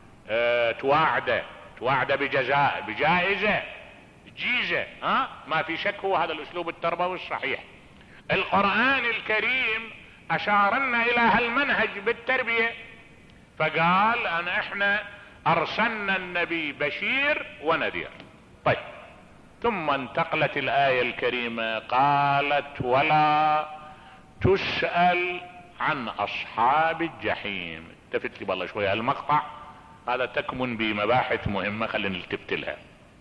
توعده بجزاء، بجائزة، جيزة. ما في شك هو هذا الاسلوب التربوي الصحيح. القرآن الكريم اشار لنا الى هالمنهج بالتربية، فقال ان احنا ارسلنا النبي بشير ونذير. طيب، ثم انتقلت الآية الكريمة قالت ولا تسأل عن أصحاب الجحيم. التفت لي بالله شوية المقطع هذا تكمن بمباحث مهمة، خلينا نلتفت لها.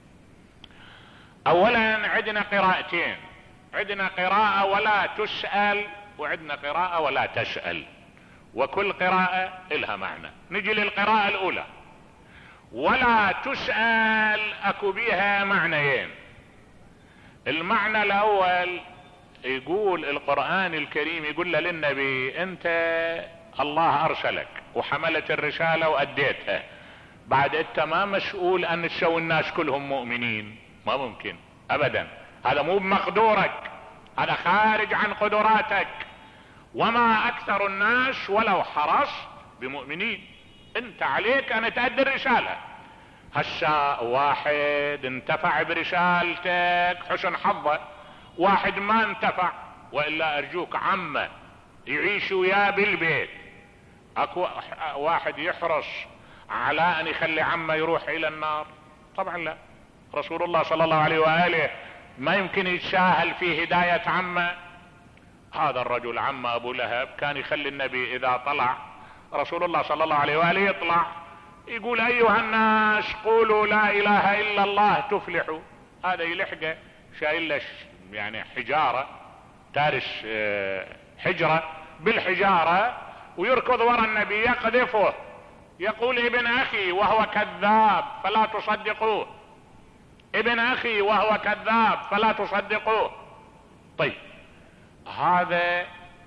أولا عندنا قراءتين، عندنا قراءة ولا تسأل، وعندنا قراءة ولا تسأل، وكل قراءة لها معنى. نجي للقراءة الأولى ولا تسأل، أكو بيها معنيين. المعنى الأول يقول القرآن الكريم يقول للنبي أنت الله أرسلك وحملت الرسالة وأديتها، بعد أنت ما مسؤول أن تسوي الناس كلهم مؤمنين، ما ممكن أبدا، هذا مو بمقدورك، هذا خارج عن قدراتك. وما أكثر الناس ولو حرصت بمؤمنين، أنت عليك أن تأدي الرسالة. هسا واحد انتفع برسالتك حسن حظه، واحد ما انتفع، وإلا أرجوك عمه يعيش وياه بالبيت. اكو واحد يحرص على ان يخلي عمه يروح الى النار؟ طبعا لا. رسول الله صلى الله عليه وآله ما يمكن يتساهل في هداية عمه. هذا الرجل عمه ابو لهب كان يخلي النبي اذا طلع رسول الله صلى الله عليه وآله يطلع يقول ايها الناس قولوا لا اله الا الله تفلحوا. هذا يلحقه شايل له يعني حجارة، تارس حجرة بالحجارة، ويركض وراء النبي يقذفه، يقول ابن اخي وهو كذاب فلا تصدقوه، ابن اخي وهو كذاب فلا تصدقوه. طيب هذا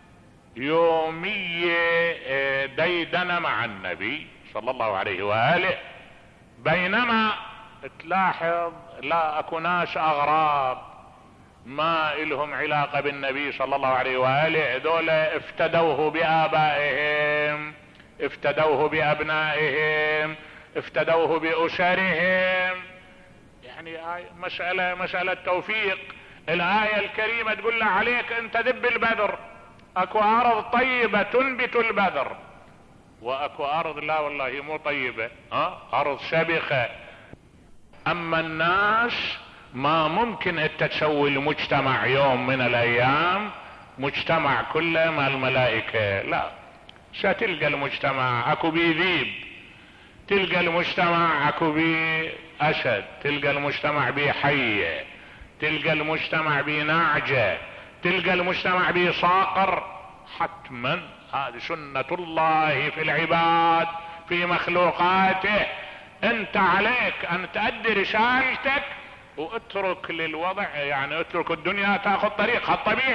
يومية ديدن مع النبي صلى الله عليه وآله، بينما تلاحظ لا اكو ناس اغراب ما إلهم علاقة بالنبي صلى الله عليه وآله، هذول افتدوه بآبائهم، افتدوه بأبنائهم، افتدوه بأسرهم. يعني مسألة توفيق. الآية الكريمة تقول له عليك انت دب البذر، اكو ارض طيبة تنبت البذر، واكو ارض لا والله مو طيبة، ارض شبخة. اما الناس ما ممكن انت تسوي المجتمع يوم من الايام مجتمع كله مع الملائكة، لا. ستلقى المجتمع اكو بيذيب، تلقى المجتمع اكو بيه اسد، تلقى المجتمع بيه حية، تلقى المجتمع بيه نعجة، تلقى المجتمع بيه صقر. حتما هذه سنة الله في العباد في مخلوقاته. انت عليك ان تؤدي رسالتك واترك للوضع، يعني اترك الدنيا تاخذ طريقها الطبيعي.